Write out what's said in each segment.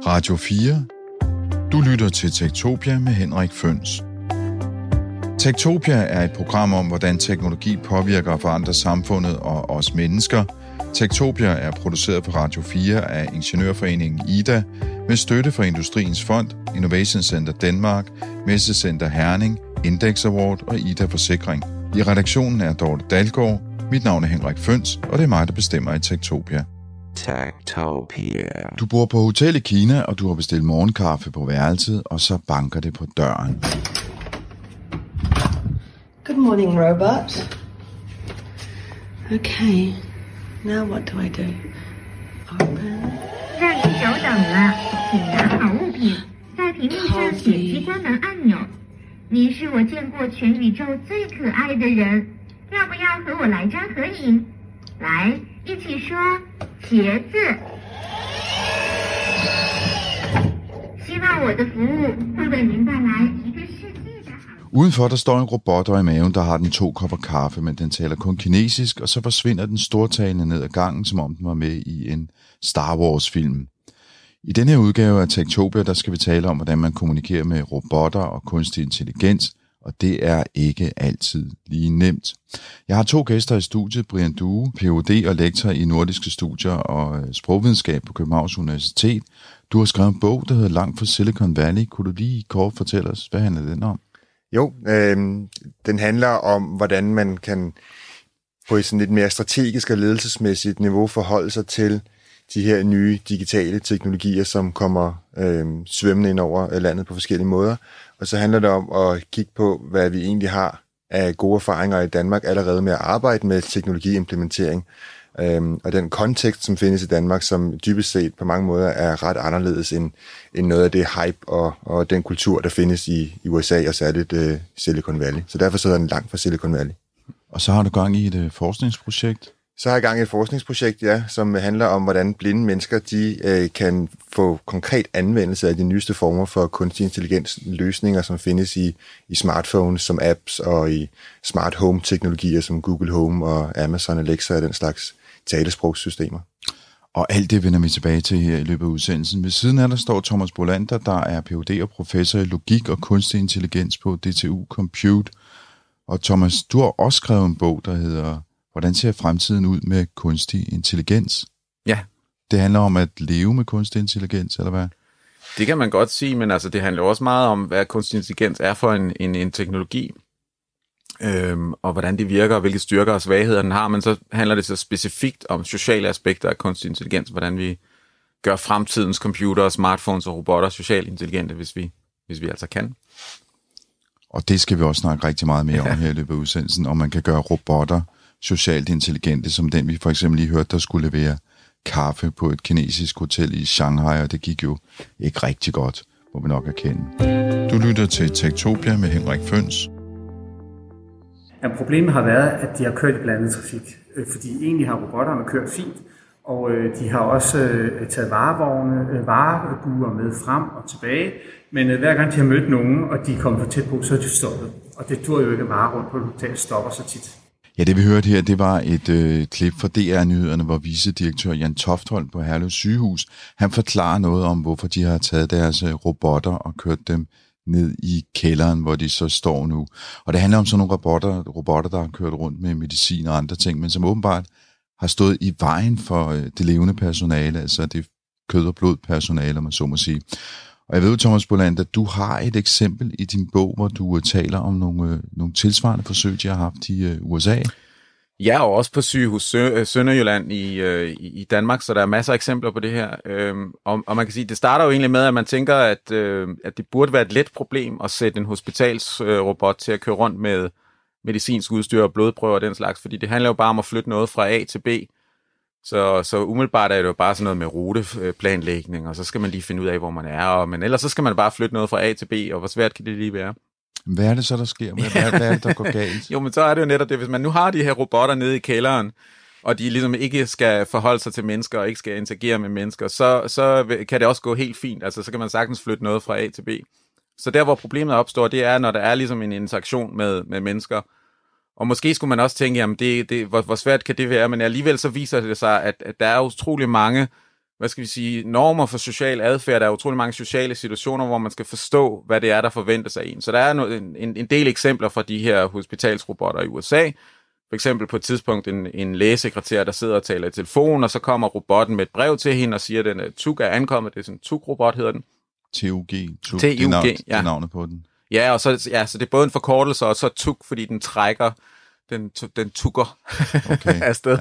Radio 4. Du lytter til Techtopia med Henrik Føns. Techtopia er et program om, hvordan teknologi påvirker og forandrer samfundet og os mennesker. Techtopia er produceret på Radio 4 af Ingeniørforeningen IDA med støtte fra Industriens Fond, Innovation Center Danmark, Messecenter Herning, Index Award og IDA Forsikring. I redaktionen er Dorte Dalgaard. Mit navn er Henrik Føns, og det er mig, der bestemmer i Techtopia. Techtopia. Du bor på hotel i Kina, og du har bestilt morgenkaffe på værelset, og så banker det på døren. Good morning, robot. Okay, now what do I do? Open. 让您久等了，请拿好物品，在屏幕上点击关门按钮。您是我见过全宇宙最可爱的人，要不要和我来张合影？来，一起说茄子。希望我的服务会为您带来一个世界的好。 Udenfor der står en robot, og i maven der har den 2 kopper kaffe, men den taler kun kinesisk, og så forsvinder den stortalende ned ad gangen, som om den var med i en Star Wars-film. I denne her udgave af Techtopia, der skal vi tale om, hvordan man kommunikerer med robotter og kunstig intelligens, og det er ikke altid lige nemt. Jeg har 2 gæster i studiet, Brian Due, Ph.D. og lektor i nordiske studier og sprogvidenskab på Københavns Universitet. Du har skrevet en bog, der hedder Langt fra Silicon Valley. Kunne du lige kort fortælle os, hvad handler den om? Jo, den handler om, hvordan man kan på et sådan lidt mere strategisk og ledelsesmæssigt niveau forholde sig til de her nye digitale teknologier, som kommer svømmende ind over landet på forskellige måder. Og så handler det om at kigge på, hvad vi egentlig har af gode erfaringer i Danmark allerede med at arbejde med teknologiimplementering. Og den kontekst, som findes i Danmark, som dybest set på mange måder er ret anderledes end noget af det hype og den kultur, der findes i USA og særligt Silicon Valley. Så derfor så er den langt fra Silicon Valley. Og så har du gang i et forskningsprojekt? Så har jeg gang i et forskningsprojekt, ja, som handler om, hvordan blinde mennesker de kan få konkret anvendelse af de nyeste former for kunstig intelligens løsninger, som findes i smartphones, som apps og i smart home-teknologier som Google Home og Amazon Alexa og den slags talesprogssystemer. Og alt det vender vi tilbage til her i løbet af udsendelsen. Ved siden af der står Thomas Bolander, der er Ph.D. og professor i logik og kunstig intelligens på DTU Compute. Og Thomas, du har også skrevet en bog, der hedder Hvordan ser fremtiden ud med kunstig intelligens? Ja. Det handler om at leve med kunstig intelligens, eller hvad? Det kan man godt sige, men altså, det handler også meget om, hvad kunstig intelligens er for en teknologi, og hvordan det virker, og hvilke styrker og svagheder den har, men så handler det så specifikt om sociale aspekter af kunstig intelligens, hvordan vi gør fremtidens computer, smartphones og robotter socialt intelligente, hvis vi altså kan. Og det skal vi også snakke rigtig meget mere om her i løbet af udsendelsen, om man kan gøre robotter socialt intelligente, som den vi for eksempel lige hørte, der skulle levere kaffe på et kinesisk hotel i Shanghai, og det gik jo ikke rigtig godt, må vi nok erkende. Du lytter til Techtopia med Henrik Føns. Ja, problemet har været, at de har kørt i blandet trafik, fordi egentlig har robotterne kørt fint, og de har også taget varebuer med frem og tilbage, men hver gang de har mødt nogen, og de er kommet for tæt på, så er de stoppet. Og det dur jo ikke at vare rundt på et hotel stopper så tit. Ja, det vi hørte her, det var et klip fra DR-nyhederne, hvor vicedirektør Jan Toftholm på Herlev Sygehus, han forklarer noget om, hvorfor de har taget deres robotter og kørt dem ned i kælderen, hvor de så står nu. Og det handler om sådan nogle robotter, der har kørt rundt med medicin og andre ting, men som åbenbart har stået i vejen for det levende personale, altså det kød- og blodpersonale, om man så må sige. Og jeg ved, Thomas Bolander, du har et eksempel i din bog, hvor du taler om nogle tilsvarende forsøg, de har haft i USA. Ja, og også på sygehus Sønderjylland i Danmark, så der er masser af eksempler på det her. Og man kan sige, det starter jo egentlig med, at man tænker, at det burde være et let problem at sætte en hospitalsrobot til at køre rundt med medicinsk udstyr og blodprøver og den slags, fordi det handler jo bare om at flytte noget fra A til B. Så umiddelbart er det jo bare sådan noget med ruteplanlægning, og så skal man lige finde ud af, hvor man er. Men ellers så skal man bare flytte noget fra A til B, og hvor svært kan det lige være? Hvad er det så, der sker? Hvad er det, der går galt? Jo, men så er det jo netop det, hvis man nu har de her robotter nede i kælderen, og de ligesom ikke skal forholde sig til mennesker, og ikke skal interagere med mennesker, så kan det også gå helt fint. Altså, så kan man sagtens flytte noget fra A til B. Så der, hvor problemet opstår, det er, når der er ligesom en interaktion med mennesker. Og måske skulle man også tænke, jamen hvor svært kan det være? Men alligevel så viser det sig, at der er utrolig mange hvad skal vi sige, normer for social adfærd. Der er utrolig mange sociale situationer, hvor man skal forstå, hvad det er, der forventes af en. Så der er en del eksempler fra de her hospitalsrobotter i USA. For eksempel på et tidspunkt en lægesekretær, der sidder og taler i telefon, og så kommer robotten med et brev til hende og siger, at den TUG er ankommet. Det er sådan en TUG-robot, hedder den. TUG, det er navnet på den. Ja, og så det er både en forkortelse, og så TUG, fordi den trækker, den tugger okay. afsted.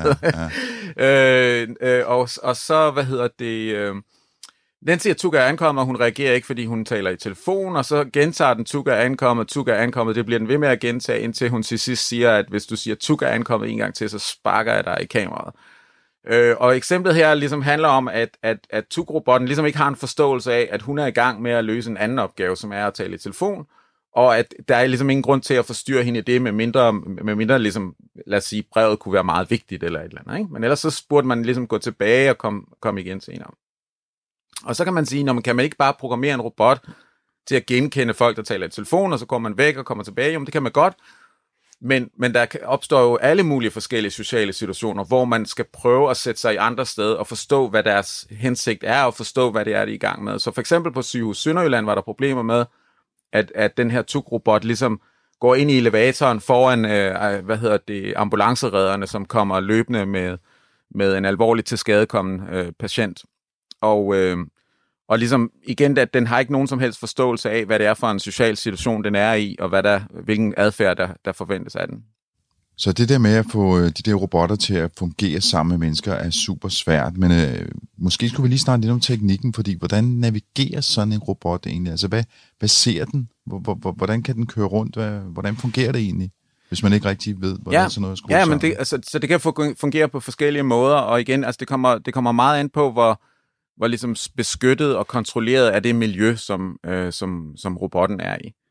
Ja. Og så, den siger, at TUG er ankommet, og hun reagerer ikke, fordi hun taler i telefon, og så gentager den, TUG er ankommet, det bliver den ved med at gentage, indtil hun til sidst siger, at hvis du siger, TUG er ankommet en gang til, så sparker jeg dig i kameraet. Og eksemplet her ligesom handler om, at TUG-robotten ligesom ikke har en forståelse af, at hun er i gang med at løse en anden opgave, som er at tale i telefon, og at der er ligesom ingen grund til at forstyrre hende i det, med mindre ligesom, lad os sige, brevet kunne være meget vigtigt eller et eller andet, ikke? Men ellers så burde man ligesom gå tilbage og komme igen senere. Og så kan man sige, kan man ikke bare programmere en robot til at genkende folk, der taler i telefon, og så går man væk og kommer tilbage? Jo, det kan man godt. Men der opstår jo alle mulige forskellige sociale situationer, hvor man skal prøve at sætte sig i andre steder og forstå, hvad deres hensigt er, og forstå, hvad det er, de er i gang med. Så for eksempel på Sygehus Sønderjylland var der problemer med, at den her TUG-robot ligesom går ind i elevatoren foran, ambulanceredderne, som kommer løbende med en alvorligt tilskadekommen patient. Og ligesom igen, at den har ikke nogen som helst forståelse af, hvad det er for en social situation, den er i, og hvilken adfærd, der forventes af den. Så det der med at få de der robotter til at fungere sammen med mennesker er super svært, men måske skulle vi lige snakke lidt om teknikken, fordi hvordan navigerer sådan en robot egentlig? Altså hvad ser den? Hvordan kan den køre rundt? Hvordan fungerer det egentlig? Hvis man ikke rigtig ved, hvordan sådan noget skruer sammen. Men så det kan fungere på forskellige måder, og igen, altså det kommer meget an på, hvor ligesom beskyttet og kontrolleret er det miljø, som robotten er i.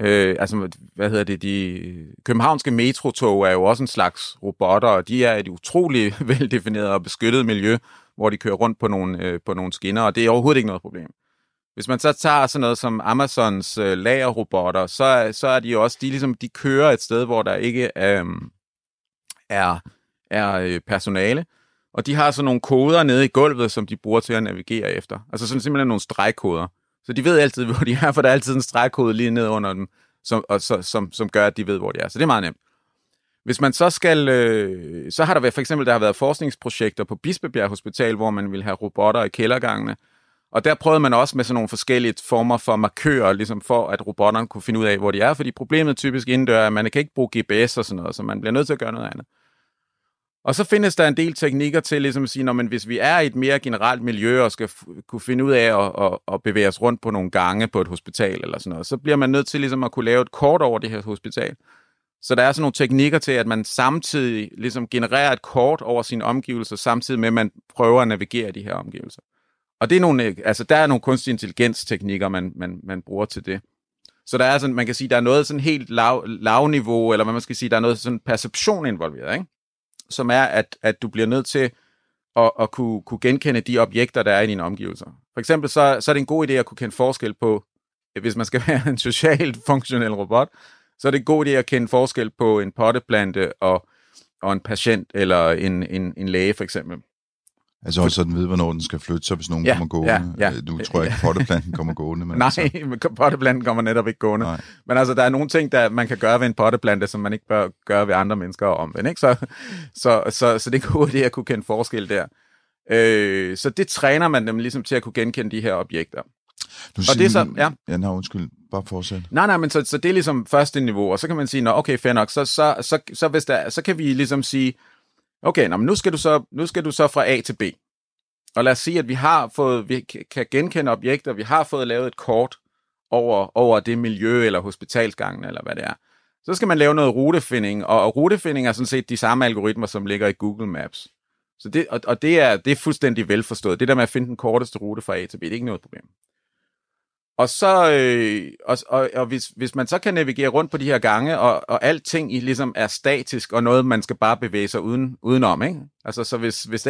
De københavnske metrotog er jo også en slags robotter, og de er et utrolig veldefineret og beskyttet miljø, hvor de kører rundt på nogle skinner, og det er overhovedet ikke noget problem. Hvis man så tager sådan noget som Amazons lagerrobotter, så er de jo også, de kører et sted, hvor der ikke er personale, og de har sådan nogle koder nede i gulvet, som de bruger til at navigere efter. Altså sådan simpelthen nogle stregkoder. Så de ved altid, hvor de er, for der er altid en stregkode lige nede under dem, som gør, at de ved, hvor de er. Så det er meget nemt. Hvis man så skal... så har der været, for eksempel, der har været forskningsprojekter på Bispebjerg Hospital, hvor man ville have robotter i kældergangene. Og der prøvede man også med sådan nogle forskellige former for markører, ligesom for, at robotterne kunne finde ud af, hvor de er. Fordi problemet typisk indendør er, at man kan ikke bruge GPS og sådan noget, så man bliver nødt til at gøre noget andet. Og så findes der en del teknikker til ligesom at sige, hvis vi er i et mere generelt miljø og skal kunne finde ud af at bevæge os rundt på nogle gange på et hospital eller sådan noget, så bliver man nødt til ligesom at kunne lave et kort over det her hospital. Så der er sådan nogle teknikker til, at man samtidig ligesom genererer et kort over sine omgivelser, samtidig med, at man prøver at navigere de her omgivelser. Og det er der er nogle kunstig intelligens-teknikker, man bruger til det. Så der er sådan, man kan sige, der er noget sådan helt lavniveau, eller hvad man skal sige, der er noget sådan perception involveret, ikke? Som er, at du bliver nødt til at kunne genkende de objekter, der er i dine omgivelser. For eksempel så er det en god idé at kunne kende forskel på, hvis man skal være en socialt funktionel robot, så er det en god idé at kende forskel på en potteplante og en patient, eller en læge for eksempel. Altså også så den ved, hvornår den skal flytte sig, hvis nogen kommer gående. Ja. Nu tror jeg ikke, potteplanten kommer gående. Men nej, men potteplanten kommer netop ikke gående. Nej. Men altså, der er nogle ting, der man kan gøre ved en potteplante, som man ikke bør gøre ved andre mennesker og omvendt, ikke? Så det er en god idé at kunne kende forskel der. Så det træner man dem ligesom til at kunne genkende de her objekter. Og det er så, ja. Undskyld, bare fortsæt. Nej, men så det er ligesom første niveau, og så kan man sige, okay, fair nok, så kan vi ligesom sige, okay, men nu skal du så fra A til B. Og lad os sige, at vi kan genkende objekter, vi har fået lavet et kort over det miljø, eller hospitalsgangen, eller hvad det er. Så skal man lave noget rutefinding, og rutefinding er sådan set de samme algoritmer, som ligger i Google Maps. Så det er fuldstændig velforstået. Det der med at finde den korteste rute fra A til B, det er ikke noget problem. Og så hvis man så kan navigere rundt på de her gange, og alting ligesom er statisk, og noget, man skal bare bevæge sig udenom, ikke? Altså, så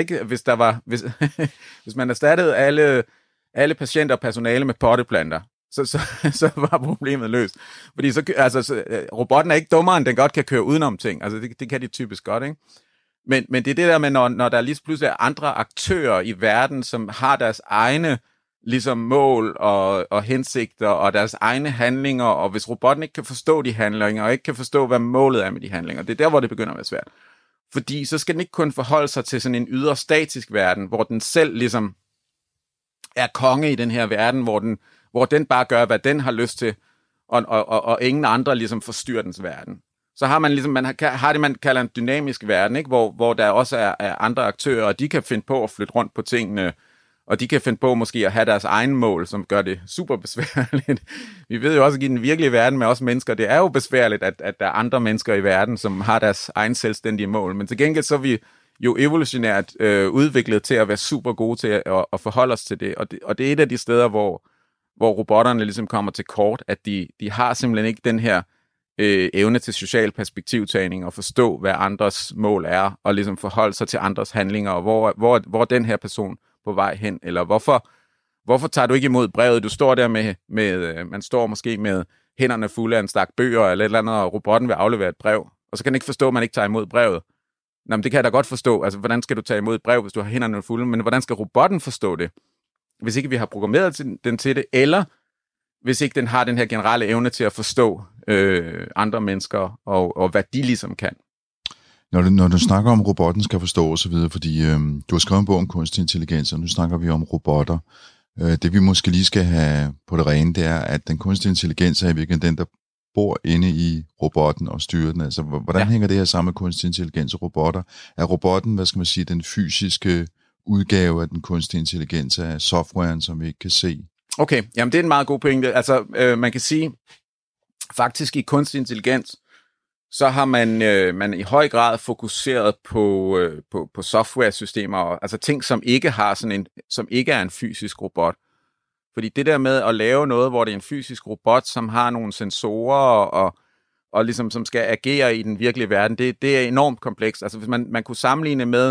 hvis man erstattede alle patienter og personale med potteplanter, så var problemet løst. Fordi robotten er ikke dummere, end den godt kan køre udenom ting. Altså, det kan de typisk godt, ikke? Men det er det der med, når der lige pludselig er andre aktører i verden, som har deres egne ligesom mål og hensigter og deres egne handlinger, og hvis robotten ikke kan forstå de handlinger, og ikke kan forstå, hvad målet er med de handlinger, det er der, hvor det begynder at være svært. Fordi så skal den ikke kun forholde sig til sådan en ydre statisk verden, hvor den selv ligesom er konge i den her verden, hvor den bare gør, hvad den har lyst til, og ingen andre ligesom forstyrrer dens verden. Så har man ligesom, har det, man kalder en dynamisk verden, ikke? Hvor der også er andre aktører, og de kan finde på at flytte rundt på tingene, og de kan finde på måske at have deres egen mål, som gør det super besværligt. Vi ved jo også, at i den virkelige verden med os mennesker, det er jo besværligt, at der er andre mennesker i verden, som har deres egen selvstændige mål. Men til gengæld så er vi jo evolutionært udviklet til at være super gode til at forholde os til det. Og det er et af de steder, hvor robotterne ligesom kommer til kort, at de har simpelthen ikke den her evne til social perspektivtagning og forstå, hvad andres mål er, og ligesom forholde sig til andres handlinger, og hvor den her person på vej hen, eller hvorfor tager du ikke imod brevet? Du står der med man står måske med hænderne fulde af en stak bøger, eller et eller andet, og robotten vil aflevere et brev, og så kan den ikke forstå, at man ikke tager imod brevet. Nå, men det kan jeg da godt forstå. Altså, hvordan skal du tage imod et brev, hvis du har hænderne fulde? Men hvordan skal robotten forstå det, hvis ikke vi har programmeret den til det, eller hvis ikke den har den her generelle evne til at forstå andre mennesker, og hvad de ligesom kan? Når du snakker om, robotten skal forstå osv., fordi du har skrevet en bog om kunstig intelligens, og nu snakker vi om robotter. Det vi måske lige skal have på det rene, det er, at den kunstige intelligens er i virkeligheden den, der bor inde i robotten og styrer den. Altså, hvordan hænger det her sammen med kunstig intelligens og robotter? Er robotten, hvad skal man sige, den fysiske udgave af den kunstige intelligens af softwaren, som vi ikke kan se? Okay, jamen det er en meget god pointe. Altså, man kan sige, faktisk i kunstig intelligens, så har man i høj grad fokuseret på software-systemer, altså ting, som ikke er en fysisk robot. Fordi det der med at lave noget, hvor det er en fysisk robot, som har nogle sensorer og ligesom som skal agere i den virkelige verden, det er enormt komplekst. Altså hvis man kunne sammenligne med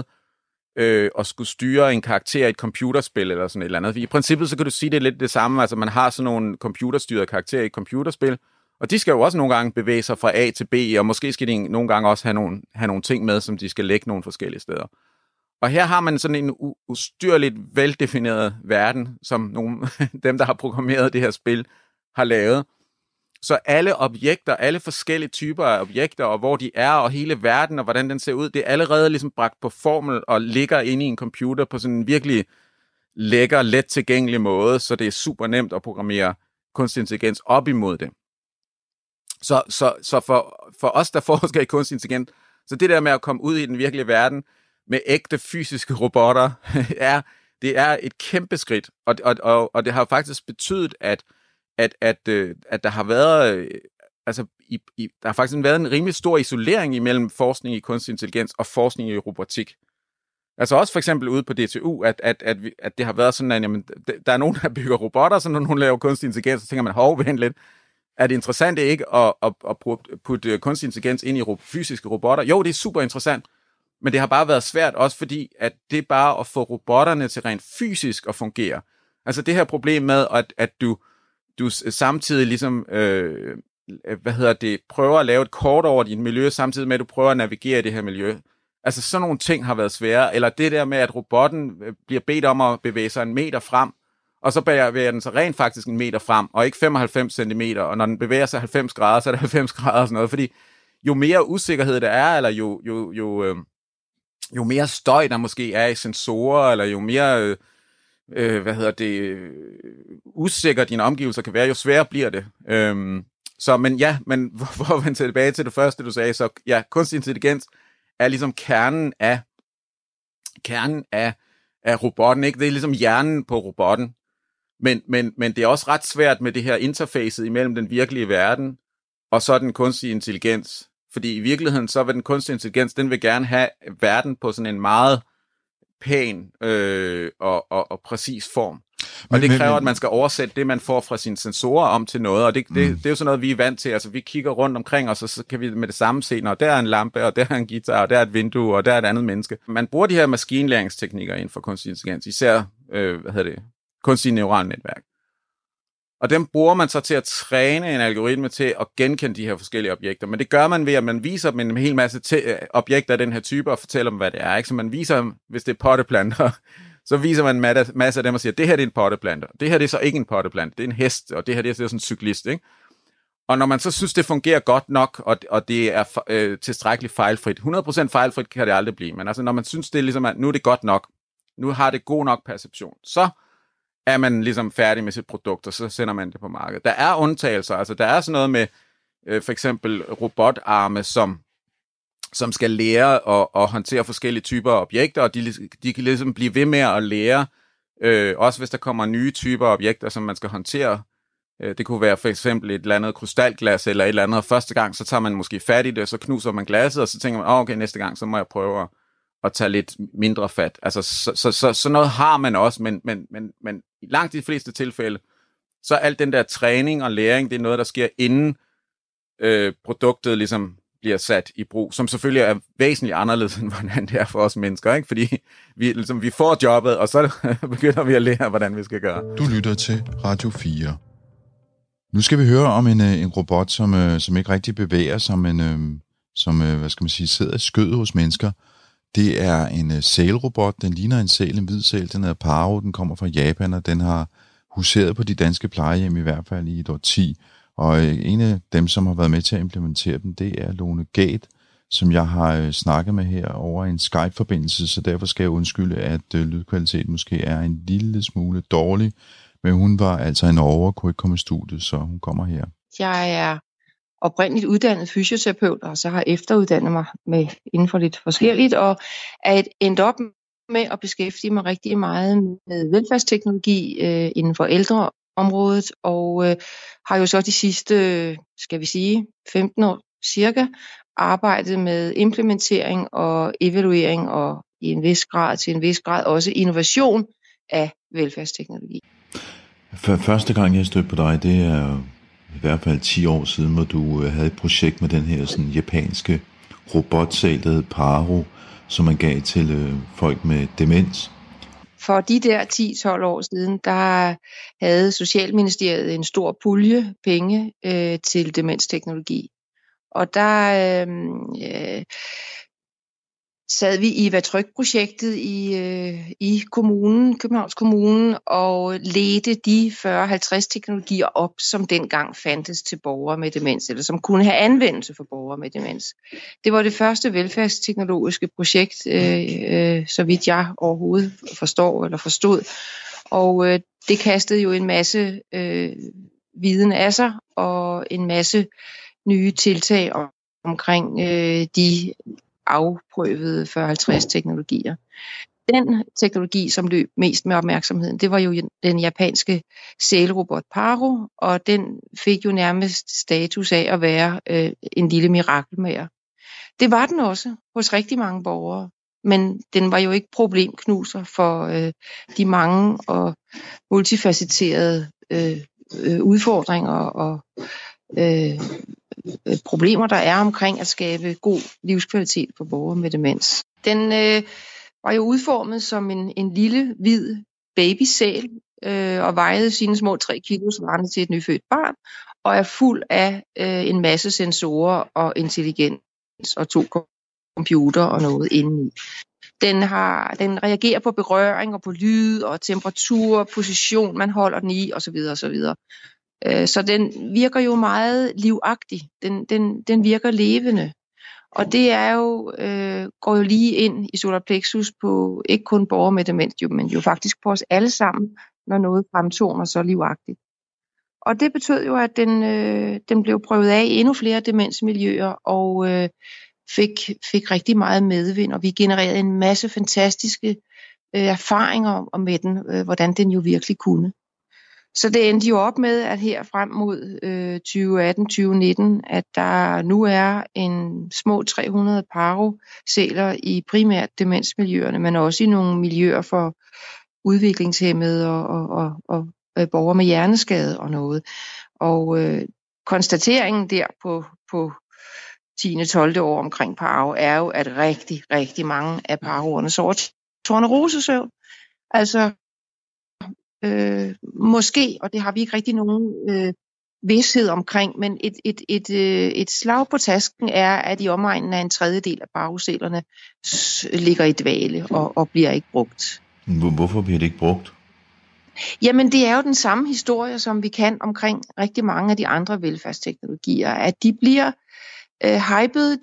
at skulle styre en karakter i et computerspil eller sådan et eller andet. I princippet så kan du sige, det er lidt det samme. Altså man har sådan nogle computerstyrede karakterer i et computerspil, og de skal jo også nogle gange bevæge sig fra A til B, og måske skal de nogle gange også have nogle ting med, som de skal lægge nogle forskellige steder. Og her har man sådan en ustyrligt veldefineret verden, som dem, der har programmeret det her spil, har lavet. Så alle objekter, alle forskellige typer af objekter, og hvor de er, og hele verden, og hvordan den ser ud, det er allerede ligesom bragt på formel, og ligger inde i en computer på sådan en virkelig lækker, let tilgængelig måde, så det er super nemt at programmere kunstig intelligens op imod det. Så for os, der forsker i kunstig intelligens, så det der med at komme ud i den virkelige verden med ægte fysiske robotter, det er et kæmpe skridt, og det har faktisk betydet, at der har været, der har faktisk været en rimelig stor isolering imellem forskning i kunstig intelligens og forskning i robotik. Altså også for eksempel ude på DTU, at det har været sådan, at jamen, der er nogen, der bygger robotter, så når nogen laver kunstig intelligens, så tænker man, vent lidt, er det interessant ikke at putte kunstig intelligens ind i fysiske robotter? Jo, det er super interessant, men det har bare været svært, også fordi, at det er bare at få robotterne til rent fysisk at fungere. Altså det her problem med, at du samtidig ligesom, prøver at lave et kort over dit miljø, samtidig med, at du prøver at navigere i det her miljø. Altså sådan nogle ting har været svære, eller det der med, at robotten bliver bedt om at bevæge sig 1 meter frem, og så bevæger den sig rent faktisk 1 meter frem, og ikke 95 centimeter, og når den bevæger sig 90 grader, så er det 90 grader og sådan noget, fordi jo mere usikkerhed der er, eller jo mere støj der måske er i sensorer, eller jo mere usikker dine omgivelser kan være, jo sværere bliver det. Men for at vende tilbage til det første, du sagde, så ja, kunstig intelligens er ligesom kernen af robotten, ikke? Det er ligesom hjernen på robotten. Men det er også ret svært med det her interfacet imellem den virkelige verden og så den kunstige intelligens. Fordi i virkeligheden, så vil den kunstige intelligens, den vil gerne have verden på sådan en meget pæn og præcis form. Og det kræver, at man skal oversætte det, man får fra sine sensorer om til noget, og det er jo sådan noget, vi er vant til. Altså, vi kigger rundt omkring os, og så kan vi med det samme se, når der er en lampe, og der er en guitar, og der er et vindue, og der er et andet menneske. Man bruger de her maskinlæringsteknikker inden for kunstig intelligens, især, kunstig neurale netværk. Og dem bruger man så til at træne en algoritme til at genkende de her forskellige objekter. Men det gør man ved, at man viser dem en hel masse objekter af den her type og fortæller dem, hvad det er. Ikke? Så man viser dem, hvis det er potteplanter, så viser man en masse af dem og siger, det her det er en potteplanter. Det her det er så ikke en potteplante, det er en hest, og det her det er sådan en cyklist. Ikke? Og når man så synes, det fungerer godt nok, og det er tilstrækkeligt fejlfrit, 100% fejlfrit kan det aldrig blive, men altså når man synes, det er ligesom, at nu er det godt nok, nu har det god nok perception, så er man ligesom færdig med sit produkt, og så sender man det på markedet. Der er undtagelser, altså der er sådan noget med for eksempel robotarme, som skal lære at håndtere forskellige typer af objekter, og de kan ligesom blive ved med at lære, også hvis der kommer nye typer af objekter, som man skal håndtere. Det kunne være for eksempel et eller andet krystalglas eller et eller andet, og første gang, så tager man måske fat i det, så knuser man glasset, og så tænker man, okay, næste gang, så må jeg prøve at tage lidt mindre fat. Altså, så noget har man også, men i langt de fleste tilfælde, så alt den der træning og læring, det er noget, der sker inden produktet ligesom bliver sat i brug, som selvfølgelig er væsentligt anderledes, end hvordan det er for os mennesker, ikke? Fordi vi får jobbet, og så begynder vi at lære, hvordan vi skal gøre. Du lytter til Radio 4. Nu skal vi høre om en robot, som ikke rigtig bevæger sig, men som hvad skal man sige, sidder i skødet hos mennesker. Det er en sælrobot. Den ligner en sæl, en hvid sæl. Den hedder Paro. Den kommer fra Japan, og den har huseret på de danske plejehjem i hvert fald i et årti. Og en af dem, som har været med til at implementere dem, det er Lone Gate, som jeg har snakket med her over en Skype-forbindelse, så derfor skal jeg undskylde, at lydkvaliteten måske er en lille smule dårlig. Men hun var altså i Norge og kunne ikke komme i studiet, så hun kommer her. Jeg er oprindeligt uddannet fysioterapeut, og så har efteruddannet mig inden for lidt forskelligt, og er endt op med at beskæftige mig rigtig meget med velfærdsteknologi inden for ældreområdet, og har jo så de sidste, skal vi sige, 15 år cirka, arbejdet med implementering og evaluering, og i en vis grad også innovation af velfærdsteknologi. Første gang jeg stødte på dig, det er i hvert fald 10 år siden, hvor du havde et projekt med den her sådan japanske robotsal, der hed Paro, som man gav til folk med demens. For de der 10-12 år siden, der havde Socialministeriet en stor pulje penge til demensteknologi. Og der sad vi i Vatryk-projektet i kommunen, Københavns Kommune, og ledte de 40-50 teknologier op, som dengang fandtes til borgere med demens, eller som kunne have anvendelse for borgere med demens. Det var det første velfærdsteknologiske projekt, så vidt jeg overhovedet forstod. Og det kastede jo en masse viden af sig, og en masse nye tiltag omkring de afprøvede 40-50 teknologier. Den teknologi, som løb mest med opmærksomheden, det var jo den japanske sælrobot Paro, og den fik jo nærmest status af at være en lille mirakelmager. Det var den også hos rigtig mange borgere, men den var jo ikke problemknuser for de mange og multifacetterede udfordringer og problemer, der er omkring at skabe god livskvalitet for borgere med demens. Den var jo udformet som en lille, hvid babysæl og vejede sine små 3 kilo svarende til et nyfødt barn, og er fuld af en masse sensorer og intelligens og 2 computer og noget indeni. Den reagerer på berøring og på lyd og temperatur, position, man holder den i osv. osv. Så den virker jo meget livagtig. Den virker levende. Og det er jo, går jo lige ind i solar plexus på ikke kun borgere med demens, men jo faktisk på os alle sammen, når noget fremtoner så livagtigt. Og det betød jo, at den blev prøvet af i endnu flere demensmiljøer og fik rigtig meget medvind, og vi genererede en masse fantastiske erfaringer med den, hvordan den jo virkelig kunne. Så det endte jo op med, at her frem mod 2018-2019, at der nu er en små 300 Paro-sæler i primært demensmiljøerne, men også i nogle miljøer for udviklingshæmmede og borgere med hjerneskade og noget. Og konstateringen der på 10. 12. år omkring Paro er jo, at rigtig, rigtig mange af Paroerne sover tårnerosesøvn. Altså Måske, og det har vi ikke rigtig nogen vidshed omkring, men et slag på tasken er, at i omegnen af en tredjedel af parusælerne ligger i dvale og bliver ikke brugt. Hvorfor bliver det ikke brugt? Jamen, det er jo den samme historie, som vi kan omkring rigtig mange af de andre velfærdsteknologier, at de bliver hypet,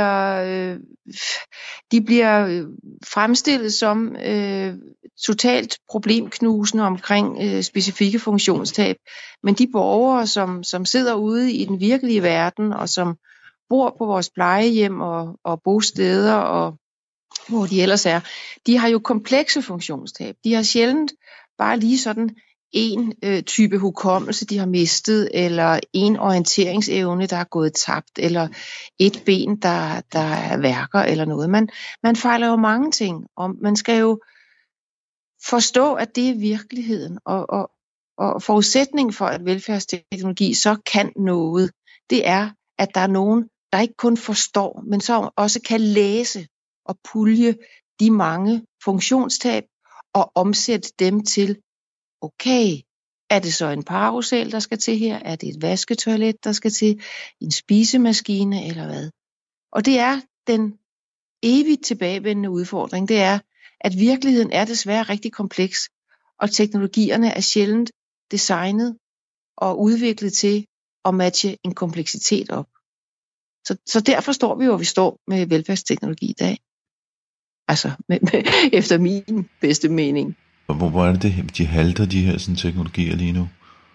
de bliver fremstillet som totalt problemknusende omkring specifikke funktionstab. Men de borgere, som sidder ude i den virkelige verden, og som bor på vores plejehjem og bosteder, og hvor de ellers er, de har jo komplekse funktionstab. De har sjældent bare lige sådan en type hukommelse, de har mistet, eller en orienteringsevne, der er gået tabt, eller et ben, der værker, eller noget. Man fejler jo mange ting, og man skal jo forstå, at det er virkeligheden, og forudsætningen for, at velfærdsteknologi så kan noget, det er, at der er nogen, der ikke kun forstår, men så også kan læse og pulje de mange funktionstab, og omsætte dem til, okay, er det så en parusæl, der skal til her? Er det et vasketoilet, der skal til? En spisemaskine, eller hvad? Og det er den evigt tilbagevendende udfordring. Det er, at virkeligheden er desværre rigtig kompleks, og teknologierne er sjældent designet og udviklet til at matche en kompleksitet op. Så derfor står vi jo, hvor vi står med velfærdsteknologi i dag. Altså, efter min bedste mening. Hvor er det, de halter, de her sådan, teknologier lige nu?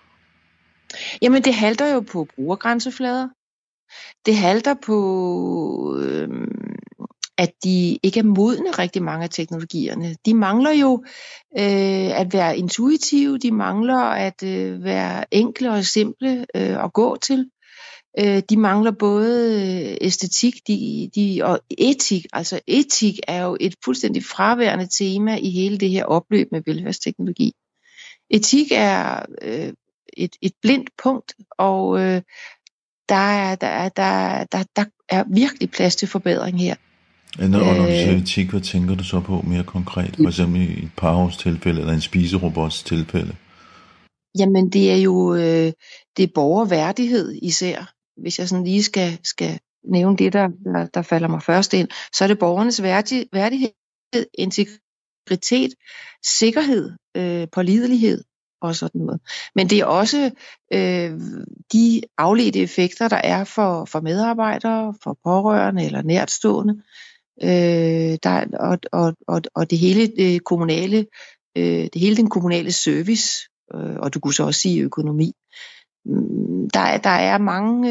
Jamen, det halter jo på brugergrænseflader. Det halter på, at de ikke er modne rigtig mange af teknologierne. De mangler jo at være intuitive, de mangler at være enkle og simple at gå til. De mangler både æstetik og etik. Altså etik er jo et fuldstændig fraværende tema i hele det her opløb med velfærdsteknologi. Etik er et blindt punkt, og der er virkelig plads til forbedring her. Når du siger etik, hvad tænker du så på mere konkret? For eksempel i et parhustilfælde eller en spiserobots tilfælde? Jamen det er jo det er borgerværdighed især. Hvis jeg sådan lige skal nævne det, der falder mig først ind, så er det borgernes værdighed, integritet, sikkerhed, pålidelighed og sådan noget. Men det er også de afledte effekter, der er for medarbejdere, for pårørende eller nærtstående, og det hele den kommunale service, og du kunne så også sige økonomi. Der er mange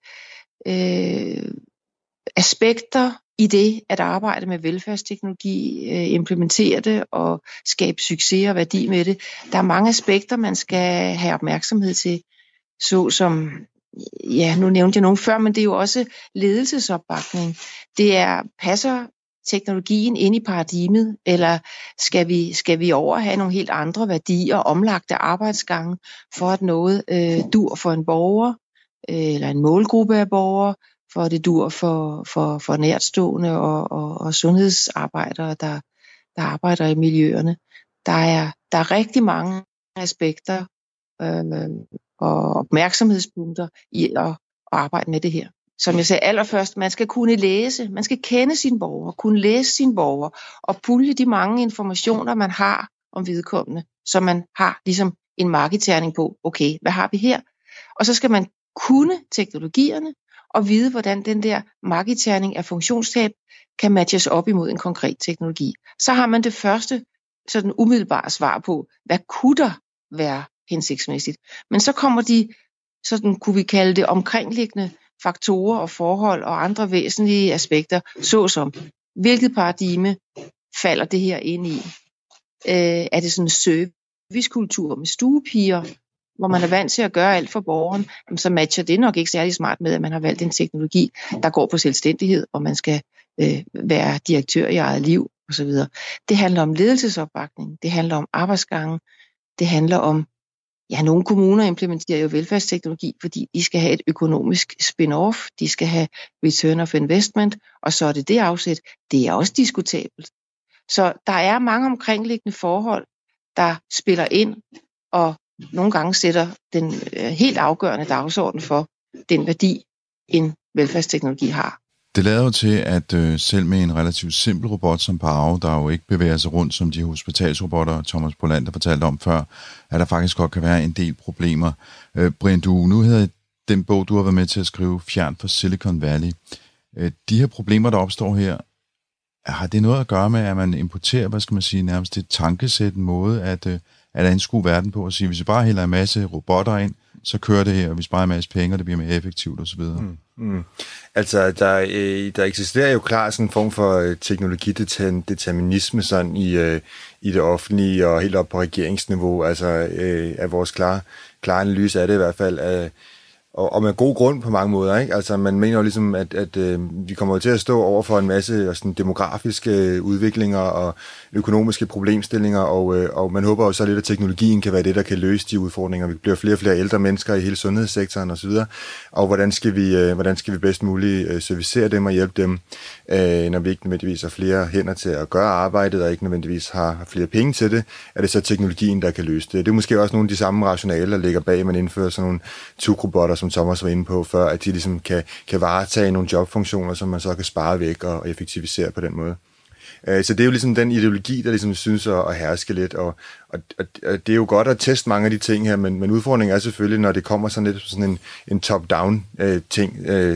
aspekter i det at arbejde med velfærdsteknologi, implementere det og skabe succes og værdi med det. Der er mange aspekter, man skal have opmærksomhed til, såsom, ja, nu nævnte jeg nogen før, men det er jo også ledelsesopbakning. Det er, passer teknologien ind i paradigmet, eller skal vi over have nogle helt andre værdier, omlagte arbejdsgange, for at noget dur for en borger, eller en målgruppe af borgere, for at det dur for nærtstående og sundhedsarbejdere, der arbejder i miljøerne. Der er rigtig mange aspekter og opmærksomhedspunkter i at arbejde med det her. Som jeg sagde allerførst, man skal kunne læse, man skal kende sine borgere, kunne læse sine borgere og pulje de mange informationer, man har om vedkommende, så man har ligesom en marketerning på, okay, hvad har vi her? Og så skal man kunne teknologierne og vide, hvordan den der marketerning af funktionstab kan matches op imod en konkret teknologi. Så har man det første sådan umiddelbare svar på, hvad kunne der være hensigtsmæssigt. Men så kommer de, sådan kunne vi kalde det, omkringliggende faktorer og forhold og andre væsentlige aspekter, såsom hvilket paradigme falder det her ind i? Er det sådan en servicekultur med stuepiger, hvor man er vant til at gøre alt for borgeren, så matcher det nok ikke særlig smart med, at man har valgt en teknologi, der går på selvstændighed, og man skal være direktør i eget liv osv. Det handler om ledelsesopbakning, det handler om arbejdsgange, det handler om, ja, nogle kommuner implementerer jo velfærdsteknologi, fordi de skal have et økonomisk spin-off, de skal have return of investment, og så er det afsæt. Det er også diskutabelt. Så der er mange omkringliggende forhold, der spiller ind og nogle gange sætter den helt afgørende dagsorden for den værdi, en velfærdsteknologi har. Det lader jo til, at selv med en relativt simpel robot som Paro, der jo ikke bevæger sig rundt som de hospitalsrobotter, Thomas Polander fortalte om før, at der faktisk godt kan være en del problemer. Brian, nu hedder den bog, du har været med til at skrive, Fjernt fra Silicon Valley. De her problemer, der opstår her, har det noget at gøre med, at man importerer, nærmest et tankesæt, en måde at anskue verden på, og sige, hvis vi bare hælder en masse robotter ind, så kører det her, og vi sparer en masse penge, og det bliver mere effektivt osv.? Altså, der eksisterer jo klart sådan en form for teknologideterminisme sådan i det offentlige og helt op på regeringsniveau. Altså, af vores klare analyse er det i hvert fald, og med god grund på mange måder, ikke? Altså, man mener jo ligesom, at vi kommer til at stå over for en masse sådan demografiske udviklinger og økonomiske problemstillinger, og man håber jo så lidt, at teknologien kan være det, der kan løse de udfordringer. Vi bliver flere og flere ældre mennesker i hele sundhedssektoren osv., og hvordan skal vi bedst muligt servicere dem og hjælpe dem, når vi ikke nødvendigvis har flere hænder til at gøre arbejdet, og ikke nødvendigvis har flere penge til det, er det så teknologien, der kan løse det. Det er måske også nogle af de samme rationaler, der ligger bag, at man indfører sådan nogle tukrobotter, som Thomas var inde på før, at de ligesom kan varetage nogle jobfunktioner, som man så kan spare væk og effektivisere på den måde. Så det er jo ligesom den ideologi, der ligesom synes at herske lidt, og det er jo godt at teste mange af de ting her, men udfordringen er selvfølgelig, når det kommer sådan lidt sådan en top-down ting,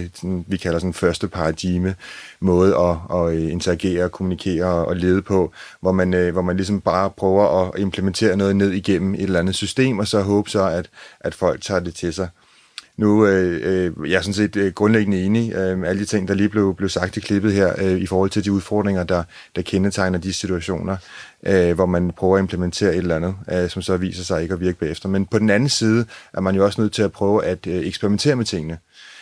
vi kalder sådan første paradigme måde at interagere, kommunikere og lede på, hvor man ligesom bare prøver at implementere noget ned igennem et eller andet system, og så håbe så, at folk tager det til sig. Nu jeg er sådan set grundlæggende enig med alle de ting, der lige blev sagt i klippet her, i forhold til de udfordringer, der kendetegner de situationer, hvor man prøver at implementere et eller andet, som så viser sig ikke at virke bagefter. Men på den anden side er man jo også nødt til at prøve at eksperimentere med tingene.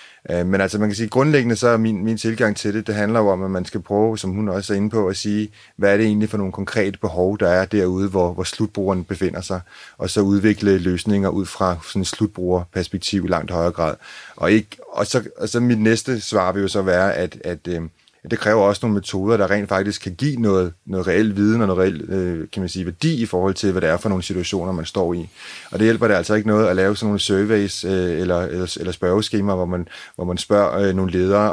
Men altså man kan sige, grundlæggende så er min tilgang til det handler jo om, at man skal prøve, som hun også er inde på, at sige, hvad er det egentlig for nogle konkrete behov, der er derude, hvor slutbrugeren befinder sig, og så udvikle løsninger ud fra sådan et slutbrugerperspektiv i langt højere grad. Og så mit næste svar vil jo så være, at det kræver også nogle metoder, der rent faktisk kan give noget reel viden og noget reel, kan man sige, værdi i forhold til, hvad det er for nogle situationer, man står i. Og det hjælper det altså ikke noget at lave sådan nogle surveys eller spørgeskemaer, hvor man spørger nogle ledere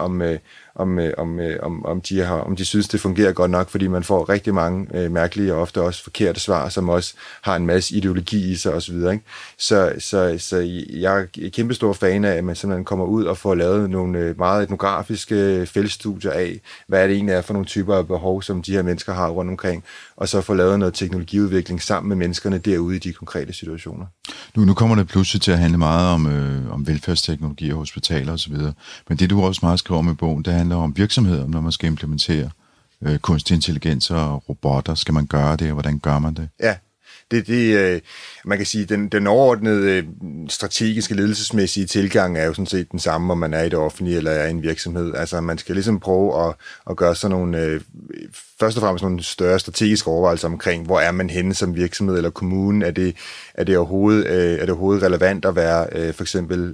om de synes, det fungerer godt nok, fordi man får rigtig mange mærkelige og ofte også forkerte svar, som også har en masse ideologi i sig osv. Så jeg er kæmpe stor fan af, at man simpelthen kommer ud og får lavet nogle meget etnografiske feltstudier af, hvad er det egentlig er for nogle typer af behov, som de her mennesker har rundt omkring, og så få lavet noget teknologiudvikling sammen med menneskerne derude i de konkrete situationer. Nu kommer det pludselig til at handle meget om velfærdsteknologi og hospitaler osv., men det du også meget skriver om i bogen, det handler om virksomheder, når man skal implementere kunstig intelligens og robotter. Skal man gøre det, og hvordan gør man det? Ja. Man kan sige, den overordnede strategiske ledelsesmæssige tilgang er jo sådan set den samme, om man er i det offentlige eller er i en virksomhed. Altså man skal ligesom prøve at gøre sådan nogle, først og fremmest nogle større strategiske overvejelser omkring, hvor er man henne som virksomhed eller kommune? Er det overhovedet relevant at være for eksempel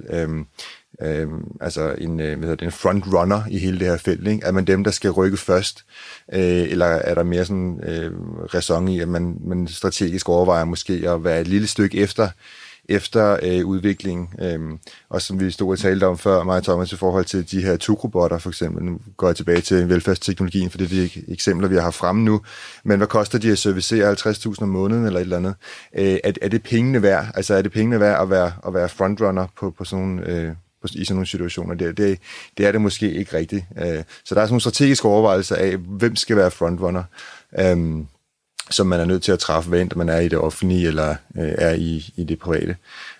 en frontrunner i hele det her felt, ikke? Er man dem, der skal rykke først, eller er der mere sådan ræson i, at man strategisk overvejer måske at være et lille stykke efter udviklingen, og som vi stod og talte om før, mig og Thomas, i forhold til de her tukrobotter for eksempel. Nu går jeg tilbage til velfærdsteknologien, for det er de eksempler, vi har fremme nu. Men hvad koster de at servicere 50.000 om måneden eller et eller andet? Er det pengene værd? Altså er det pengene værd at være frontrunner på sådan nogle i sådan nogle situationer? Det er det måske ikke rigtigt. Så der er sådan nogle strategiske overvejelser af, hvem skal være frontrunner, som man er nødt til at træffe, hvad enten man er i det offentlige eller er i det private.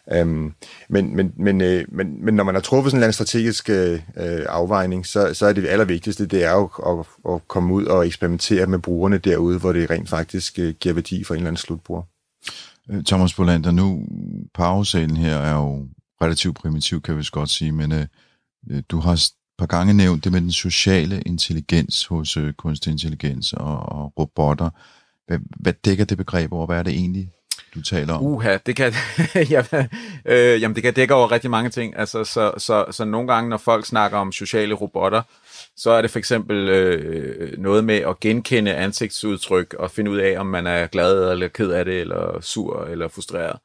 Men når man har truffet sådan en strategisk afvejning, så er det allervigtigste, det er jo at komme ud og eksperimentere med brugerne derude, hvor det rent faktisk giver værdi for en eller anden slutbruger. Thomas Polander, nu Paro-salen her er jo relativt primitiv, kan vi godt sige, men du har et par gange nævnt det med den sociale intelligens hos kunstig intelligens og robotter. Hvad dækker det begreb over? Hvad er det egentlig, du taler om? Det kan, jamen det kan dække over rigtig mange ting. Altså, så nogle gange, når folk snakker om sociale robotter, så er det for eksempel noget med at genkende ansigtsudtryk og finde ud af, om man er glad eller ked af det, eller sur eller frustreret.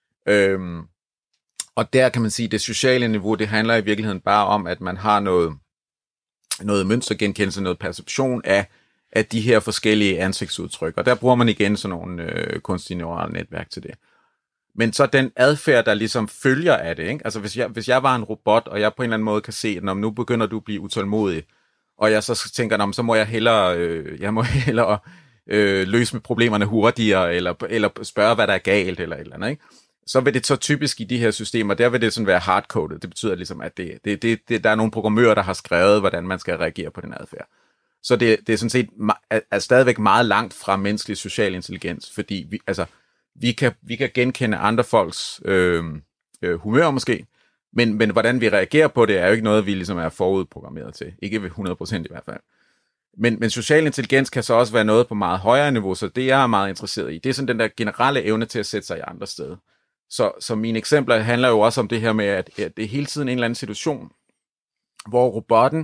Og der kan man sige, at det sociale niveau, det handler i virkeligheden bare om, at man har noget mønstergenkendelse, noget perception af de her forskellige ansigtsudtryk. Og der bruger man igen sådan nogle kunstige neurale netværk til det. Men så den adfærd, der ligesom følger af det, ikke? Altså hvis jeg var en robot, og jeg på en eller anden måde kan se, at nu begynder du at blive utålmodig, og jeg så tænker, så må jeg hellere løse med problemerne hurtigere, eller spørge, hvad der er galt, eller et eller andet, ikke? Så vil det så typisk i de her systemer, der vil det sådan være hardcoded. Det betyder ligesom, at der er nogle programmører, der har skrevet, hvordan man skal reagere på den adfærd. Så det er sådan set er stadigvæk meget langt fra menneskelig social intelligens, fordi vi kan genkende andre folks humør måske, men hvordan vi reagerer på det, er jo ikke noget, vi ligesom er forudprogrammeret til. Ikke ved 100% i hvert fald. Men social intelligens kan så også være noget på meget højere niveau, så det jeg er meget interesseret i, det er sådan den der generelle evne til at sætte sig i andre steder. Så mine eksempler handler jo også om det her med, at det er hele tiden en eller anden situation, hvor robotten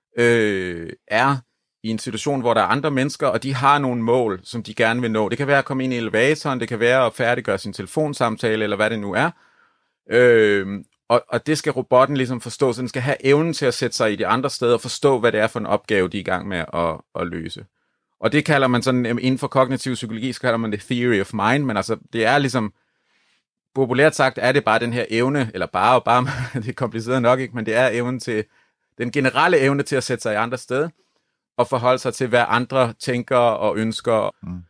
er i en situation, hvor der er andre mennesker, og de har nogle mål, som de gerne vil nå. Det kan være at komme ind i elevatoren, det kan være at færdiggøre sin telefonsamtale, eller hvad det nu er. Og det skal robotten ligesom forstå, så den skal have evnen til at sætte sig i de andre steder, og forstå, hvad det er for en opgave, de er i gang med at løse. Og det kalder man sådan, inden for kognitiv psykologi, så kalder man det theory of mind, men altså, det er ligesom, populært sagt, er det bare den her evne, eller bare, det er kompliceret nok, ikke, men det er evnen til, den generelle evne til at sætte sig i andre steder, og forholde sig til, hvad andre tænker og ønsker.